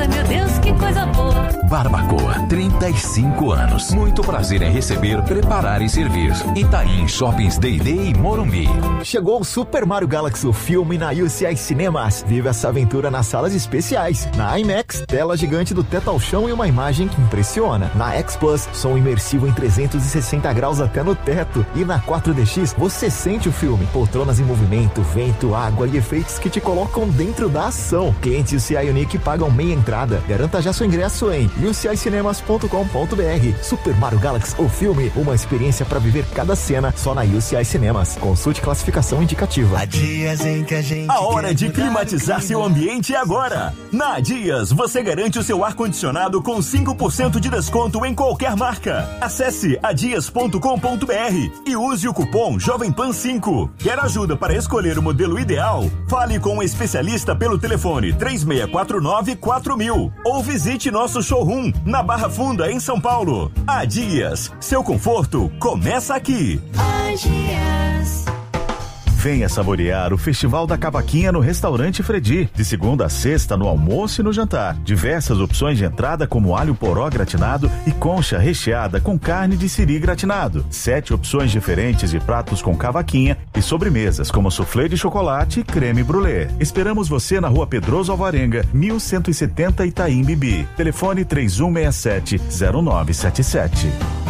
Barbacoa, trinta e cinco anos. Muito prazer em receber, preparar e servir. Itaim Shoppings D e D e Morumbi. Chegou o Super Mario Galaxy, o filme na U C I Cinemas. Vive essa aventura nas salas especiais. Na IMAX, tela gigante do teto ao chão e uma imagem que impressiona. Na X Plus, som imersivo em trezentos e sessenta graus até no teto. E na quatro D X, você sente o filme. Poltronas em movimento, vento, água e efeitos que te colocam dentro da ação. Clientes U C I Unique pagam meia entrada. Garanta já seu ingresso em u c i cinemas ponto com ponto b r. Super Mario Galaxy, o filme, uma experiência para viver cada cena só na U C I Cinemas. Consulte classificação indicativa. Há dias em que a gente a hora de climatizar seu ambiente é agora. Na Dias, você garante o seu ar-condicionado com cinco por cento de desconto em qualquer marca. Acesse adias ponto com ponto b r e use o cupom Jovem Pan cinco. Quer ajuda para escolher o modelo ideal? Fale com um especialista pelo telefone três seis quatro nove quatro mil ou visite nosso showroom na Barra Funda, em São Paulo. A Dias, seu conforto começa aqui. A Dias. Venha saborear o Festival da Cavaquinha no Restaurante Fredi. De segunda a sexta, no almoço e no jantar. Diversas opções de entrada como alho poró gratinado e concha recheada com carne de siri gratinado. Sete opções diferentes de pratos com cavaquinha e sobremesas como soufflé de chocolate e creme brulee. Esperamos você na Rua Pedroso Alvarenga, mil cento e setenta Itaim Bibi. Telefone três um seis sete zero nove sete sete.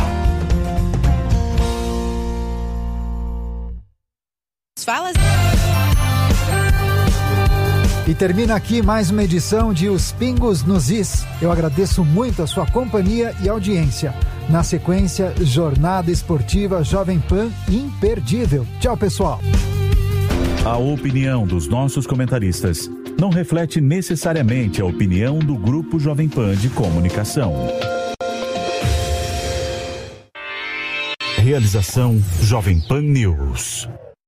Falas. E termina aqui mais uma edição de Os Pingos nos Is. Eu agradeço muito a sua companhia e audiência. Na sequência, Jornada Esportiva Jovem Pan imperdível. Tchau, pessoal. A opinião dos nossos comentaristas não reflete necessariamente a opinião do Grupo Jovem Pan de Comunicação. Realização Jovem Pan News.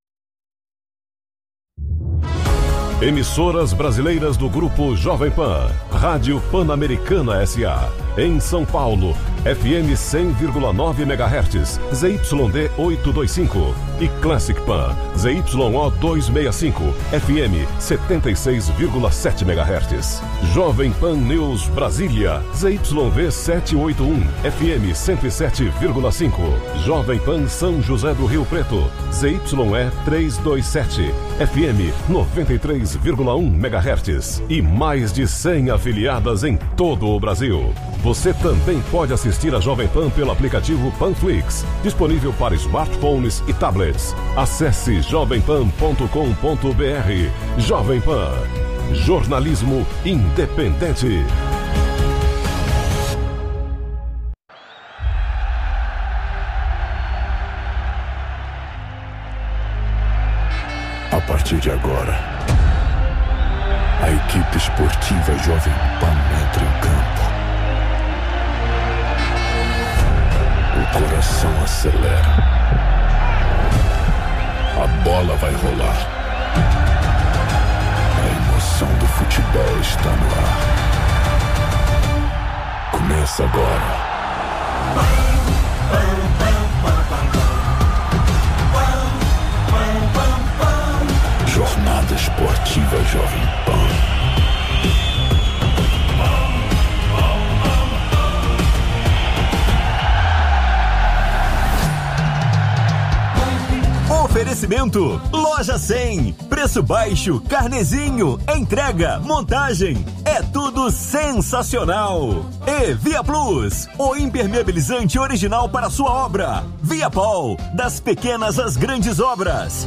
Emissoras brasileiras do Grupo Jovem Pan. Rádio Pan-Americana S A Em São Paulo, F M cem vírgula nove megahertz, Z Y D oitocentos e vinte e cinco. E Classic Pan, Z Y O duzentos e sessenta e cinco, F M setenta e seis vírgula sete megahertz. Jovem Pan News Brasília, Z Y V setecentos e oitenta e um, F M cento e sete vírgula cinco. Jovem Pan São José do Rio Preto, Z Y E trezentos e vinte e sete, F M noventa e três vírgula um megahertz. E mais de cem afiliadas em todo o Brasil. Você também pode assistir a Jovem Pan pelo aplicativo Panflix, disponível para smartphones e tablets. Acesse jovem pan ponto com ponto b r. Jovem Pan, jornalismo independente. A partir de agora, a equipe esportiva Jovem Pan entra em campo. O coração acelera. A bola vai rolar. A emoção do futebol está no ar. Começa agora. Jornada Esportiva Jovem Pan. Oferecimento Loja cem. Preço baixo, carnezinho, entrega, montagem. É tudo sensacional. E Via Plus, o impermeabilizante original para sua obra. Via Pol, das pequenas às grandes obras.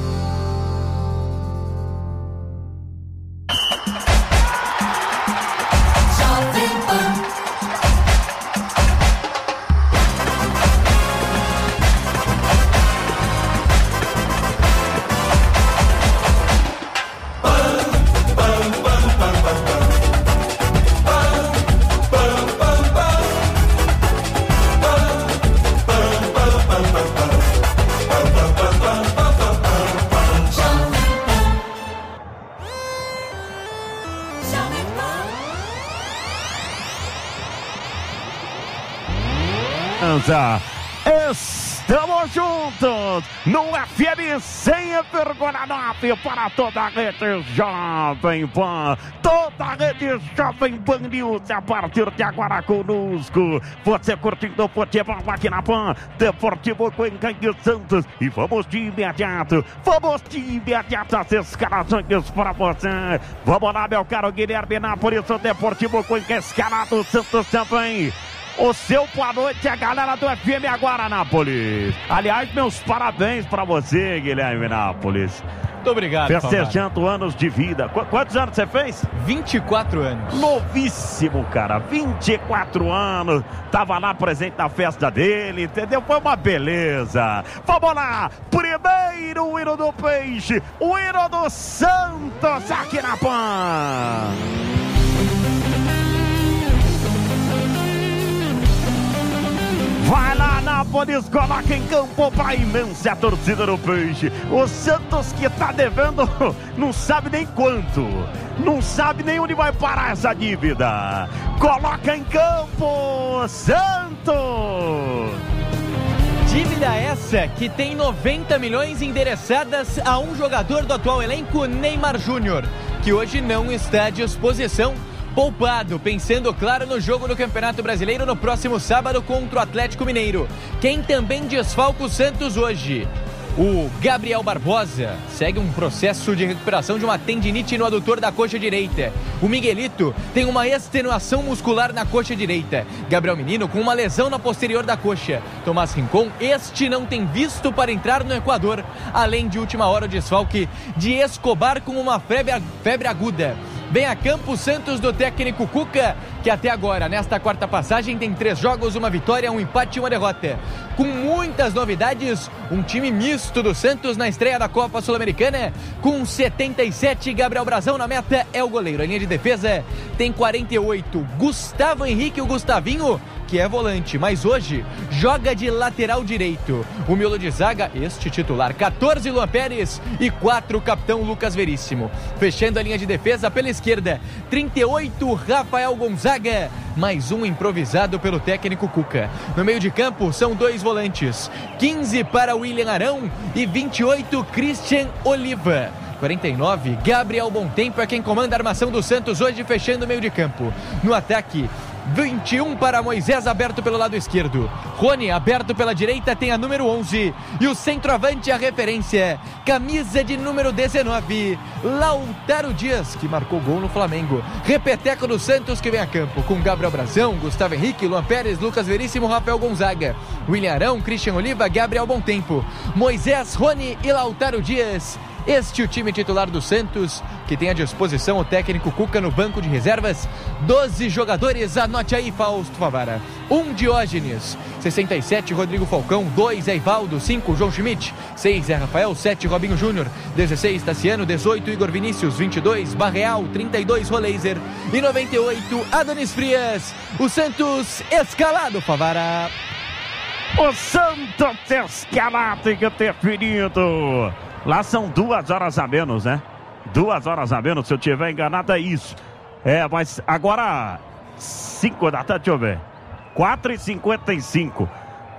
Está Estamos juntos no F M cem vírgula nove para toda a rede Jovem Pan. Toda a rede Jovem Pan News a partir de agora conosco. Você curtindo o futebol aqui na Pan. Deportivo Cuenca e Santos. E vamos de imediato. Vamos de imediato as escalações para você. Vamos lá, meu caro Guilherme Nápoles. O Deportivo Cuenca escalado. Santos também. O seu boa noite, a galera do F M agora, Nápoles. Aliás, meus parabéns pra você, Guilherme Nápoles. Muito obrigado, Festejando Favara. anos de vida. Qu- quantos anos você fez? vinte e quatro anos. Novíssimo, cara. vinte e quatro anos. Tava lá presente na festa dele, entendeu? Foi uma beleza. Vamos lá. Primeiro o hino do Peixe. O hino do Santos aqui na Pan. Vai lá, Nápoles, coloca em campo para a imensa torcida do Peixe. O Santos que tá devendo, não sabe nem quanto. Não sabe nem onde vai parar essa dívida. Coloca em campo, Santos! Dívida essa que tem noventa milhões endereçadas a um jogador do atual elenco, Neymar Júnior, que hoje não está à disposição. Poupado, pensando claro no jogo do Campeonato Brasileiro no próximo sábado contra o Atlético Mineiro. Quem também desfalca o Santos hoje? O Gabriel Barbosa segue um processo de recuperação de uma tendinite no adutor da coxa direita. O Miguelito tem uma extenuação muscular na coxa direita. Gabriel Menino com uma lesão na posterior da coxa. Tomás Rincon, este não tem visto para entrar no Equador. Além de última hora o desfalque de Escobar com uma febre, febre aguda. Vem a campo o Santos do técnico Cuca, que até agora, nesta quarta passagem, tem três jogos, uma vitória, um empate e uma derrota. Com muitas novidades, um time misto do Santos na estreia da Copa Sul-Americana, com setenta e sete, Gabriel Brazão na meta, é o goleiro. A linha de defesa tem quarenta e oito, Gustavo Henrique, o Gustavinho, que é volante, mas hoje joga de lateral direito. O miolo de zaga, este titular, quatorze, Luan Pérez e quatro, capitão Lucas Veríssimo. Fechando a linha de defesa pela esquerda, trinta e oito, Rafael Gonzaga, mais um improvisado pelo técnico Cuca. No meio de campo são dois volantes, quinze para William Arão e vinte e oito, Christian Oliva. quarenta e nove, Gabriel Bontempo é quem comanda a armação do Santos hoje, fechando o meio de campo. No ataque, vinte e um para Moisés, aberto pelo lado esquerdo. Rony, aberto pela direita, tem a número onze. E o centroavante, a referência, camisa de número dezenove, Lautaro Dias, que marcou gol no Flamengo. Repeteco do Santos que vem a campo, com Gabriel Brazão, Gustavo Henrique, Luan Pérez, Lucas Veríssimo, Rafael Gonzaga, William Arão, Christian Oliva, Gabriel Bontempo, Moisés, Rony e Lautaro Dias. Este é o time titular do Santos, que tem à disposição o técnico Cuca no banco de reservas. doze jogadores, anote aí, Fausto Favara. um, Diógenes. sessenta e sete, Rodrigo Falcão. dois, Eivaldo. cinco, João Schmidt. seis, é Rafael. sete, Robinho Júnior. dezesseis, Tassiano. dezoito, Igor Vinícius. vinte e dois, Barreal. trinta e dois, Roleiser. E noventa e oito, Adonis Frias. O Santos escalado, Favara. O Santos escalado e definido. Lá são duas horas a menos, né? Duas horas a menos, se eu tiver enganado é isso. É, mas agora, cinco da tarde, deixa eu ver. quatro e cinquenta e cinco.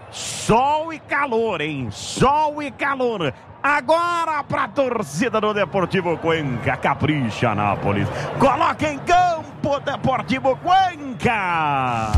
Sol e calor, hein? Sol e calor. Agora pra torcida do Deportivo Cuenca. Capricha, Nápoles. Coloca em campo, Deportivo Cuenca.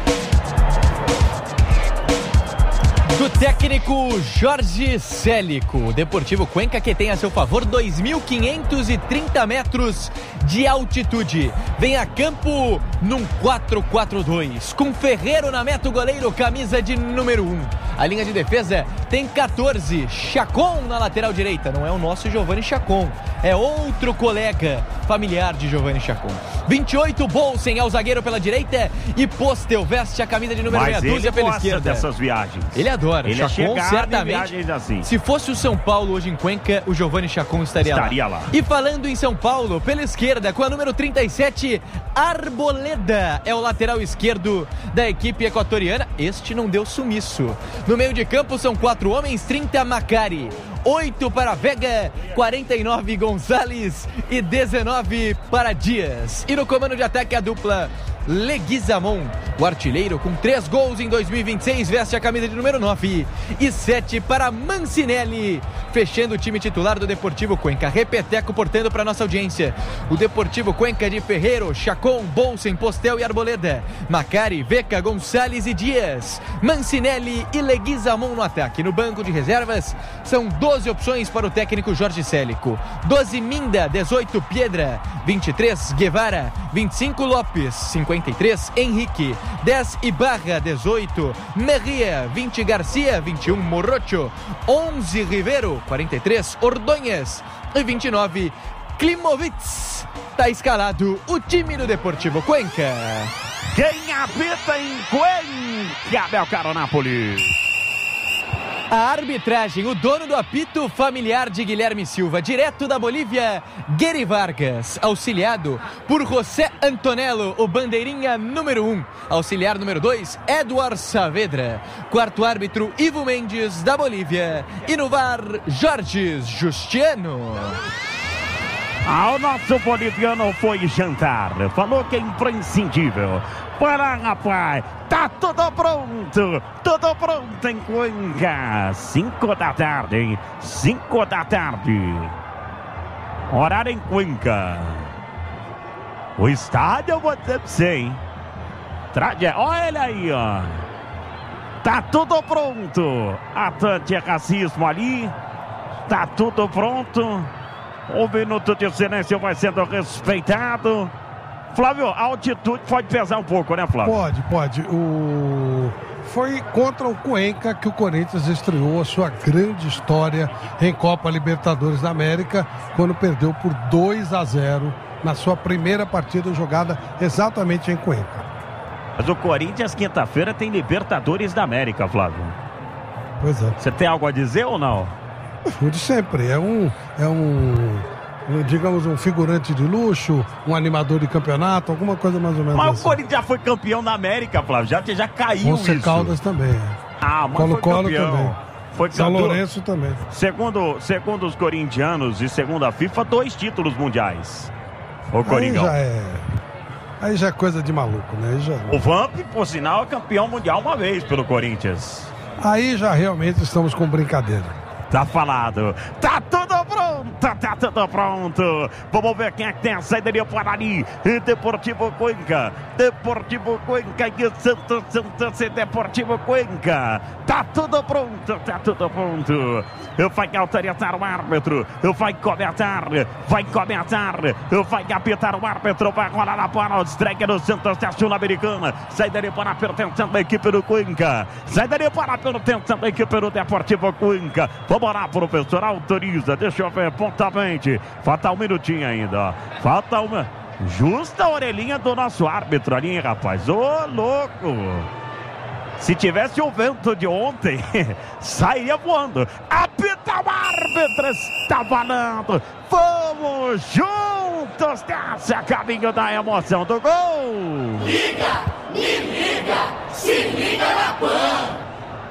Do técnico Jorge Célico, o Deportivo Cuenca, que tem a seu favor dois mil quinhentos e trinta metros de altitude. Vem a campo num quatro quatro dois, com Ferreiro na meta, o goleiro, camisa de número um. A linha de defesa tem quatorze, Chacon na lateral direita. Não é o nosso Giovanni Chacon, é outro colega familiar de Giovanni Chacon. vinte e oito, Bolsen é o zagueiro pela direita e Postel veste a camisa de número meia dúzia pela esquerda. Dessas viagens. Ele adora. Ele Chacon, é certamente. Assim. Se fosse o São Paulo hoje em Cuenca, o Giovanni Chacon estaria, estaria lá. lá. E falando em São Paulo, pela esquerda, com a número trinta e sete, Arboleda é o lateral esquerdo da equipe equatoriana. Este não deu sumiço. No meio de campo são quatro homens, trinta, Macari. oito para Vega, quarenta e nove Gonçalves e dezenove para Dias. E no comando de ataque a dupla Leguizamon, O artilheiro, com três gols em dois mil e vinte e seis, veste a camisa de número nove. E sete para Mancinelli, fechando o time titular do Deportivo Cuenca. Repeteco, portando para nossa audiência. O Deportivo Cuenca de Ferreiro, Chacon, Bolsen, Postel e Arboleda. Macari, Veca, Gonçalves e Dias. Mancinelli e Leguizamon no ataque. No banco de reservas, são doze opções para o técnico Jorge Célico. doze Minda, dezoito Piedra, vinte e três Guevara, vinte e cinco Lopes, cinquenta e três Henrique, dez Ibarra, dezoito Merria, vinte Garcia, vinte e um Morrocho, onze Rivero, quarenta e três Ordonhas e vinte e nove Klimovitz. Tá escalado o time do Deportivo Cuenca. Quem apita em Cuenca, Belcaro Napoli. A arbitragem, o dono do apito familiar de Guilherme Silva, direto da Bolívia, Gary Vargas, auxiliado por José Antonello, o bandeirinha número um, auxiliar número dois, Eduard Saavedra, quarto árbitro, Ivo Mendes, da Bolívia, e no V A R, Jorge Justiano. Ah, o nosso boliviano foi jantar, falou que é imprescindível. Para, rapaz, tá tudo pronto, tudo pronto em Cuenca. Cinco da tarde, hein? Cinco da tarde. Horário em Cuenca. O estádio, eu vou dizer pra você, hein? Trade... Olha ele aí, ó. Tá tudo pronto. Atante racismo ali. Tá tudo pronto. O minuto de silêncio vai sendo respeitado. Flávio, a altitude pode pesar um pouco, né, Flávio? Pode, pode. O... Foi contra o Cuenca que o Corinthians estreou a sua grande história em Copa Libertadores da América, quando perdeu por dois a zero na sua primeira partida jogada exatamente em Cuenca. Mas o Corinthians, quinta-feira, tem Libertadores da América, Flávio. Pois é. Você tem algo a dizer ou não? O de sempre. É um... É um... digamos, um figurante de luxo, um animador de campeonato, alguma coisa mais ou menos. Mas assim. o Corinthians já foi campeão da América, Flávio, já, já caiu Once isso. Caldas também. Ah, mas Colo-Colo foi campeão. também. Foi São campeão. Lourenço também. Segundo, segundo os corintianos e segundo a FIFA, dois títulos mundiais. O Coringão. Aí já é... Aí já é coisa de maluco, né? Aí já... O Vamp, por sinal, é campeão mundial uma vez pelo Corinthians. Aí já realmente estamos com brincadeira. Tá falado. Tá tudo pronto. Tá tudo pronto. Vamos ver quem é que tem a saída de Guarani. Deportivo Cuenca. Deportivo Cuenca e Santos Santos e Deportivo Cuenca. Tá tudo pronto. Tá tudo pronto. Vai autorizar o árbitro. Vai comentar. Vai comentar. Vai apitar o árbitro. Vai rolar a bola. Estreia no Santos da Sul-Americana. Saída de bola pertencendo à equipe do Cuenca. Saída de bola pertencendo à equipe do Deportivo Cuenca. Vamos lá, professor, autoriza, deixa eu ver, pontamente, falta um minutinho ainda, falta uma, justa a orelhinha do nosso árbitro ali, hein, rapaz, ô louco, se tivesse o vento de ontem, sairia voando, apita o árbitro, está falando, vamos juntos nessa caminho da emoção do gol. Liga, me liga, se liga na Pan.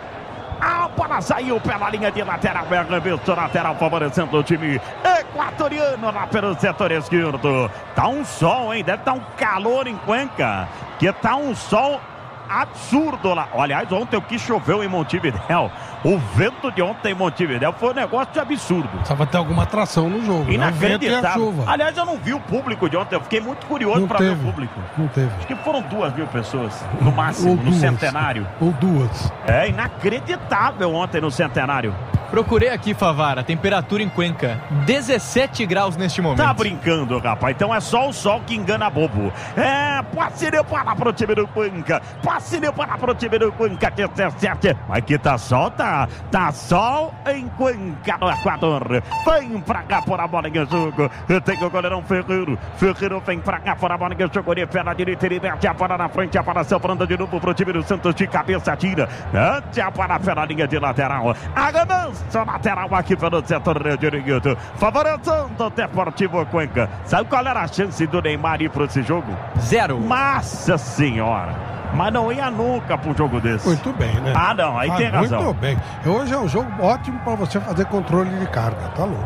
A bola saiu pela linha de lateral, é revisto lateral favorecendo o time equatoriano lá pelo setor esquerdo. Tá um sol, hein? Deve estar um calor em Cuenca, que tá um sol absurdo lá. Aliás, ontem o que choveu em Montevidéu, o vento de ontem em Montevidéu foi um negócio absurdo. Precisava ter alguma atração no jogo. Inacreditável. Né? Aliás, eu não vi o público de ontem, eu fiquei muito curioso para ver o público. Não teve. Acho que foram duas mil pessoas, no máximo, Ou no duas. centenário. Ou duas. É inacreditável ontem no centenário. Procurei aqui, Favara, temperatura em Cuenca, dezessete graus neste momento. Tá brincando, rapaz, então é só o sol que engana bobo. É, passe de bola pro time do Cuenca, passe de bola pro time do Cuenca, dezessete, mas que tá sol, tá, tá sol em Cuenca, no Equador. Vem pra cá por a bola em jogo, tem o goleirão Ferreiro, Ferreiro vem pra cá por a bola em jogo, de pé na direita, ele mete a bola na frente, a bola sobrando de novo pro time do Santos, de cabeça tira, ante a bola pela linha de lateral, arremança lateral aqui pelo setor direito, favorecendo o Deportivo Cuenca. Sabe qual era a chance do Neymar ir para esse jogo? Zero. Nossa senhora, mas não ia nunca para um jogo desse. Muito bem, né? Ah, não, aí ah, tem razão. Muito bem. Hoje é um jogo ótimo para você fazer controle de carga, tá louco.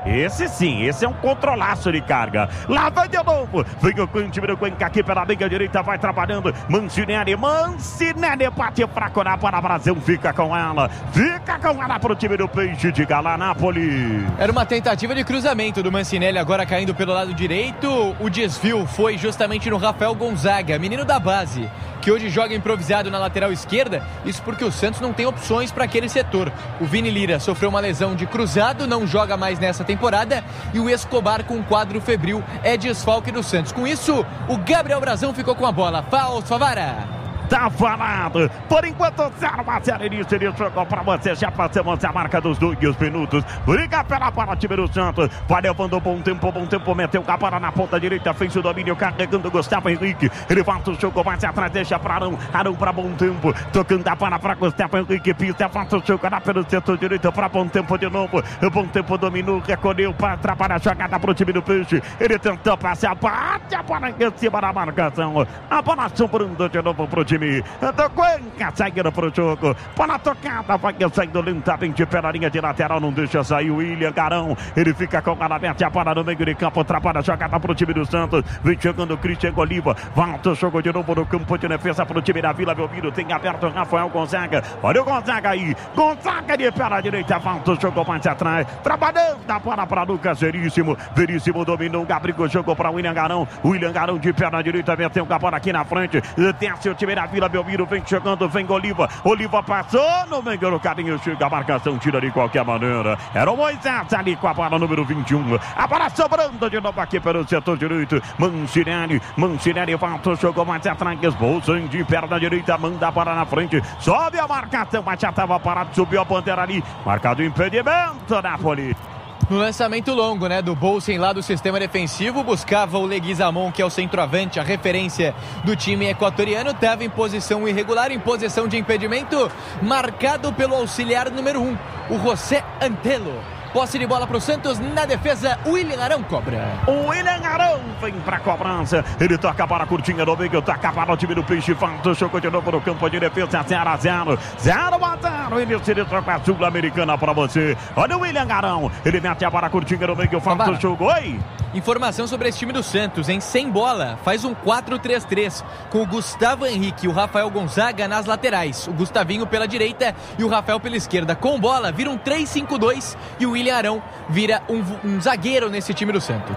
Esse sim, esse é um controlaço de carga. Lá vai de novo. Vem o time do Cuenca aqui pela meia direita, vai trabalhando. Mancinelli, Mancinelli bate fraco na bola. Brasil fica com ela. Fica com ela pro time do Peixe de Galanápolis. Era uma tentativa de cruzamento do Mancinelli, agora caindo pelo lado direito. O desvio foi justamente no Rafael Gonzaga, menino da base, que hoje joga improvisado na lateral esquerda. Isso porque o Santos não tem opções para aquele setor. O Vini Lira sofreu uma lesão de cruzado, não joga mais nessa temporada. E o Escobar, com um quadro febril, é desfalque do Santos. Com isso, o Gabriel Brazão ficou com a bola. Fausto Favara. Tá falado. Por enquanto, zero a zero início de jogo pra você. Já passamos a marca dos dois minutos. Briga pela bola, time do Santos. Vai levando bom tempo, bom tempo. Meteu a bola na ponta direita. Fez o domínio, carregando Gustavo Henrique. Ele volta o jogo, vai se atrás, deixa pra Arão. Arão pra bom tempo. Tocando a bola pra Gustavo Henrique. Pisa, volta o jogo lá pelo setor direito pra bom tempo de novo. Bom tempo dominou, recolheu para atrapalhar a jogada pro time do Peixe. Ele tentou passar, bate a bola em cima da marcação. A bola sobrando de novo pro time. Do Cuenca, saindo pro jogo. Bola tocada, vai saindo lentamente pela linha de lateral, não deixa sair o William Garão. Ele fica com a mete a bola no meio de campo, atrapalha a jogada pro time do Santos. Vem chegando o Christian Oliva. Volta o jogo de novo no campo de defesa pro time da Vila Belmiro. Tem aberto o Rafael Gonzaga. Olha o Gonzaga aí. Gonzaga de pela direita, volta o jogo mais atrás. Trabalhando a bola para Lucas Veríssimo. Veríssimo dominou, Gabriel jogou para William Garão. William Garão de pela direita, meteu a bola aqui na frente. Desce o time da Vila Belmiro, vem chegando, vem Oliva. Oliva passou no meio do caminho, chega a marcação, tira de qualquer maneira. Era o Moisés ali com a bola número vinte e um. A bola sobrando de novo aqui pelo setor direito. Mancinelli, Mancinelli volta, jogou mais atrás. Bolson de perna direita, manda a bola na frente. Sobe a marcação, mas já estava parado, subiu a bandeira ali. Marcado impedimento, Napoli. No lançamento longo, né, do Bolsen lá do sistema defensivo, buscava o Leguizamon, que é o centroavante, a referência do time equatoriano, estava em posição irregular, em posição de impedimento, marcado pelo auxiliar número um, o José Antelo. Posse de bola para o Santos, na defesa, William Arão cobra. O William Arão vem para a cobrança. Ele toca para a curtinha do meio, toca para o time do Peixe. Falta, jogou de novo no campo de defesa, zero a zero. zero a zero. Início de troca a Sul-Americana para você. Olha o William Arão. Ele mete a bola curtinha no meio, falta o jogo. Oi! Informação sobre esse time do Santos, em sem bola, faz um quatro três três, com o Gustavo Henrique e o Rafael Gonzaga nas laterais, o Gustavinho pela direita e o Rafael pela esquerda. Com bola, vira um três cinco dois e o William Arão vira um, um zagueiro nesse time do Santos.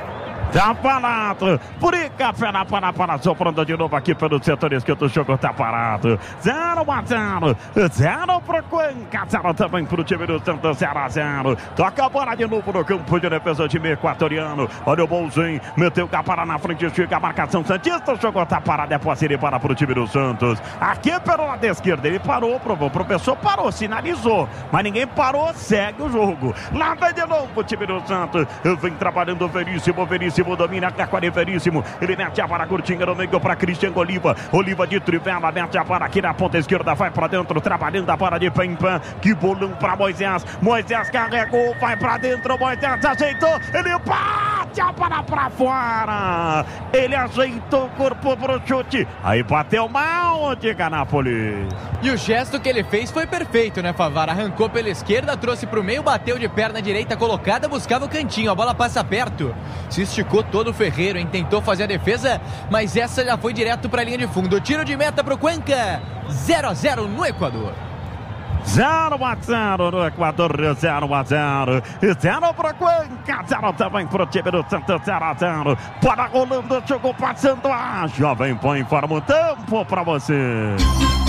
Tá parado, Briga pela para para soprando de novo aqui pelo setor esquerdo, o jogo tá parado. zero a zero, zero pro Cuenca, zero também pro time do Santos, zero a zero. Toca a bola de novo no campo de defesa do time equatoriano. Olha o Bolzinho, meteu a bola na frente, chega a marcação santista, o jogo tá parado, depois ele para pro time do Santos. Aqui pelo lado esquerdo, ele parou, provou, o professor parou, sinalizou, mas ninguém parou, segue o jogo. Lá vai de novo o time do Santos, vem trabalhando o Veríssimo, Veríssimo domina a Aquari Veríssimo. Ele mete a bola curtinha no meio para Christian Oliva. Oliva de trivela, mete a bola aqui na ponta esquerda, vai para dentro, trabalhando a bola de pé em pé. Que bolão para Moisés. Moisés carregou, vai para dentro. Moisés ajeitou, ele bate a bola para fora. Ele ajeitou o corpo pro chute. Aí bateu mal de Ganápolis. E o gesto que ele fez foi perfeito, né, Favara? Arrancou pela esquerda, trouxe pro meio, bateu de perna direita colocada, buscava o cantinho. A bola passa perto. Se esticou todo o Ferreiro, hein? Tentou fazer a defesa, mas essa já foi direto para a linha de fundo. Tiro de meta para o Cuenca, zero a zero no Equador. zero a zero no Equador, zero a zero. zero para o Cuenca, zero também para o time do Santos, zero a zero. Para rolando, jogou passando a Jovem Pan, informa o tempo para você.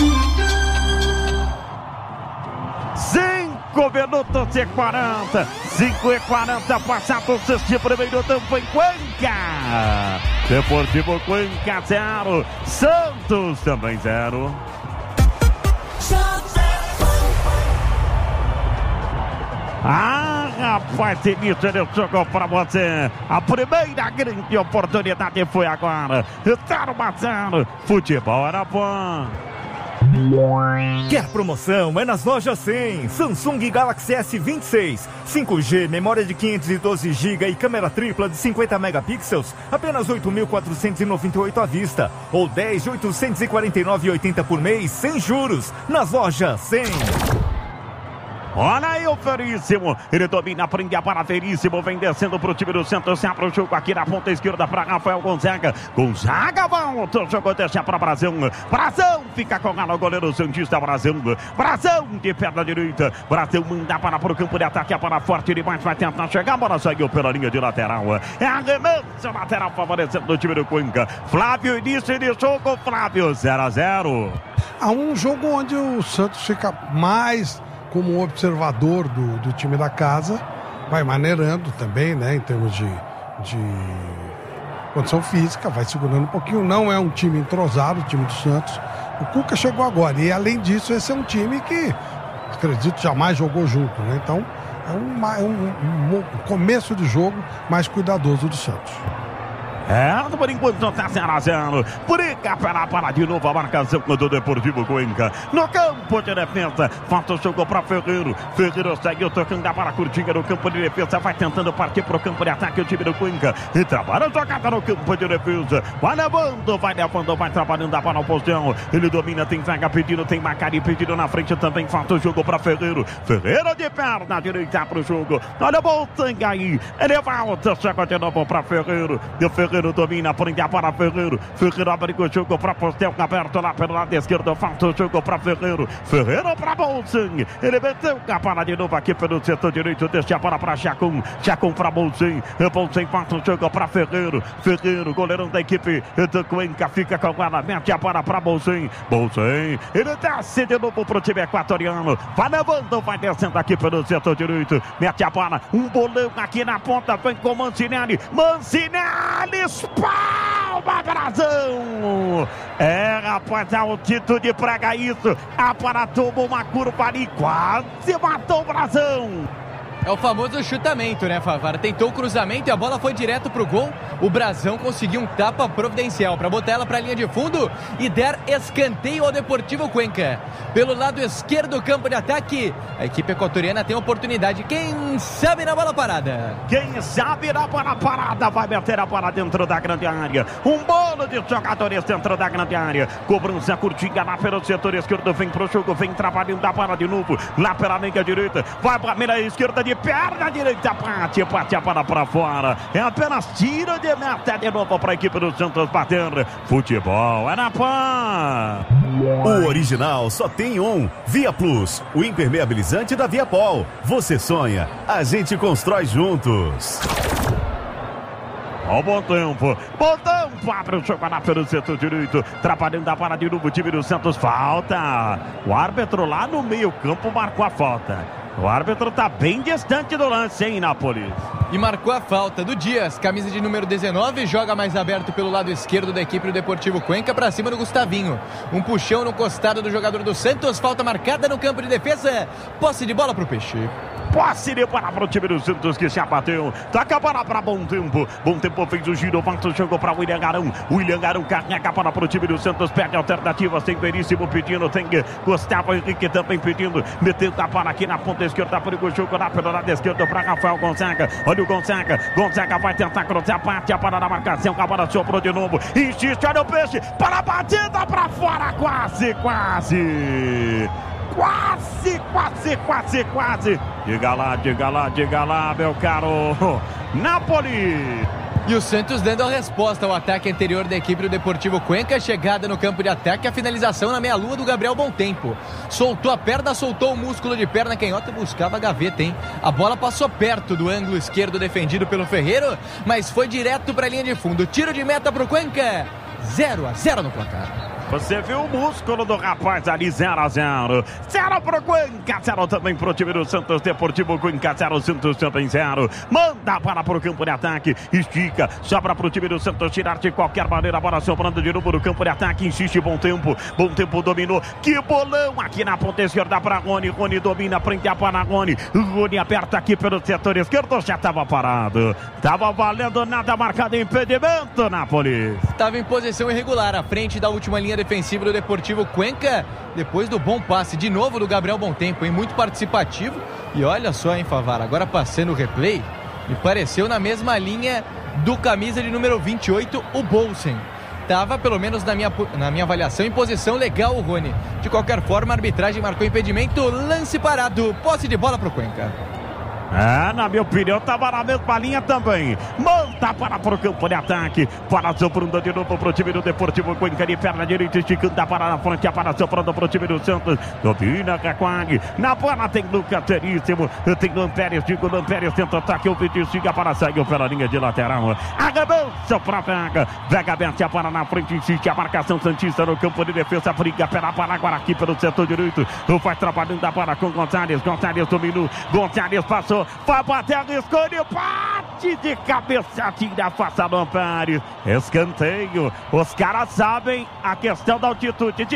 cinco minutos e quarenta. cinco e quarenta passados este primeiro tempo em Cuenca. Deportivo Cuenca zero. Santos também zero. Ah, rapaz, início de jogo para você. A primeira grande oportunidade foi agora. zero a zero. Futebol era bom. Quer promoção? É nas lojas cem. Samsung Galaxy S vinte e seis, cinco G, memória de quinhentos e doze gigabytes e câmera tripla de cinquenta megapixels, apenas oito mil quatrocentos e noventa e oito à vista ou dez mil oitocentos e quarenta e nove reais e oitenta por mês sem juros. Nas lojas cem. Olha aí o Veríssimo. Ele domina, prende a para Veríssimo. Vem descendo pro time do Santos. Se abre o jogo aqui na ponta esquerda para Rafael Gonzaga. Gonzaga volta. O jogo deixa para Brazão. Brazão fica com o goleiro Santista. Brazão. Brazão de perna direita. Brazão manda para pro campo de ataque. A para forte demais. Vai tentar chegar. A bola saiu pela linha de lateral. É arremesso lateral favorecendo o time do Cuenca. Flávio, início de jogo. Flávio, zero a zero. Há um jogo onde o Santos fica mais como observador do, do time da casa, vai maneirando também, né, em termos de, de condição física, vai segurando um pouquinho. Não é um time entrosado, o time do Santos. O Cuca chegou agora e, além disso, esse é um time que, acredito, jamais jogou junto, né? Então, é um, é um, um, um começo de jogo mais cuidadoso do Santos. É, por enquanto tá zero a zero. Briga para para de novo a marcação do Deportivo Cuenca. No campo de defesa. Falta o jogo para Ferreiro. Ferreiro segue tocando a para Curtinha no campo de defesa. Vai tentando partir para o campo de ataque o time do Cuenca. E trabalha a jogada no campo de defesa. Vai levando, vai levando, vai trabalhando a para o postão. Ele domina, tem zaga pedindo, tem Macari pedindo na frente também. Falta o jogo para Ferreiro. Ferreiro de perna direita para o jogo. Olha o Boltanga aí. Ele volta, chega de novo para Ferreiro. E o Ferreiro Ferreiro domina, prende a para Ferreiro. Ferreiro abre o jogo para Postel, aberto lá pelo lado esquerdo. Falta o jogo para Ferreiro. Ferreiro para Bolsen. Ele meteu a para de novo aqui pelo setor direito. Deixa a para para Chacon. Chacon para Bolsen. Bolsen falta o jogo para Ferreiro. Ferreiro, goleirão da equipe do Cuenca, fica com ela. Mete a para para Bolsen. Bolsen. Ele desce de novo para o time equatoriano. Vai levando, vai descendo aqui pelo setor direito. Mete a para. Um bolão aqui na ponta. Vem com Mancinelli. Mancinelli. Palma, Brazão! É, rapaz, a altitude prega isso. A para tomou uma curva ali, quase matou o Brazão. É o famoso chutamento, né, Favara? Tentou o cruzamento e a bola foi direto pro gol. O Brazão conseguiu um tapa providencial para botar ela para a linha de fundo e dar escanteio ao Deportivo Cuenca. Pelo lado esquerdo do campo de ataque, a equipe equatoriana tem oportunidade. Quem sabe na bola parada? Quem sabe na bola parada vai meter a bola dentro da grande área. Um bolo de jogadores dentro da grande área. Cobrança curtinha lá pelo setor esquerdo. Vem pro jogo, vem trabalhando a bola de novo. Lá pela linha direita. Vai para a meia esquerda de perna direita, bate, bate a bola para fora. É apenas tiro de meta de novo para a equipe do Santos bater. Futebol é na Pan. O original só tem um. Via Plus, o impermeabilizante da Viapol. Você sonha, a gente constrói juntos. Ó, bom tempo, bom tempo, abre o jogo lá pelo setor direito, trabalhando a bola de novo, o time do Santos, falta. O árbitro lá no meio campo marcou a falta. O árbitro tá bem distante do lance, hein, Nápoles? E marcou a falta do Dias, camisa de número dezenove, joga mais aberto pelo lado esquerdo da equipe do Deportivo Cuenca, para cima do Gustavinho. Um puxão no costado do jogador do Santos, falta marcada no campo de defesa, posse de bola pro Peixe. Posse de bola para o time do Santos que se abateu. Toca a bola para Bom Tempo. Bom Tempo fez o giro, volta o jogo para William Garão. William Garão carrega a bola para o time do Santos. Pega alternativas, tem Veríssimo pedindo, tem Gustavo Henrique também pedindo. Metendo a bola aqui na ponta esquerda para o jogo lá pelo lado esquerdo para Rafael Gonzaga. Olha o Gonzaga. Gonzaga vai tentar cruzar, bate a bola na marcação. A bola sobrou de novo. Insiste, olha o Peixe para a batida para fora. Quase, quase. Quase, quase, quase, quase. Diga lá, diga lá, diga lá, meu caro Napoli. E o Santos dando a resposta ao ataque anterior da equipe do Deportivo Cuenca. Chegada no campo de ataque, a finalização na meia-lua do Gabriel Bom Tempo. Soltou a perna, soltou o músculo de perna canhota e buscava a gaveta, hein? A bola passou perto do ângulo esquerdo defendido pelo Ferreiro, mas foi direto para a linha de fundo. Tiro de meta para o Cuenca. zero a zero no placar. Você viu o músculo do rapaz ali, zero a zero. zero pro Cuenca, zero também pro time do Santos. Deportivo Cuenca, zero, Santos também zero. Manda a bola pro campo de ataque, estica, sobra pro time do Santos tirar de qualquer maneira. A bola sobrando de novo no campo de ataque, insiste, Bom Tempo. Bom Tempo dominou, que bolão aqui na ponta esquerda pra Rony. Rony domina, prende a bola, Rony. Rony aberta aqui pelo setor esquerdo, já tava parado. Tava valendo nada, marcado impedimento, Nápoles. Tava em posição irregular, à frente da última linha defensivo do Deportivo Cuenca, depois do bom passe de novo do Gabriel Bom Tempo, hein? Muito participativo. E olha só, hein, Favara, agora passando o replay, me pareceu na mesma linha do camisa de número vinte e oito, o Bolsen. estava, pelo menos na minha, na minha avaliação, em posição legal o Rony. De qualquer forma, a arbitragem marcou impedimento, lance parado, posse de bola pro Cuenca. É, na minha opinião, estava na mesma linha também. Monta para pro campo de ataque. Para sobrando de novo pro time do Deportivo Cuenca de perna direita, esticando para na frente. Para sobrando pro time do Santos. Domina Caquag. Na bola tem Lucas Veríssimo. Tem Lampérez, Diego Lampérez tenta ataque. O Vitinho chega para sair pela linha de lateral. Arrebança para Vega. Vega aberta para na frente. Insiste a marcação Santista no campo de defesa. Briga pela Paraguara aqui pelo setor direito. Vai trabalhando a bola com Gonçalves. Gonçalves dominou. Gonçalves passou. Vai bater, arriscou, ele bate de cabeça, tira, afasta Lampérez. Escanteio. Os caras sabem a questão da altitude.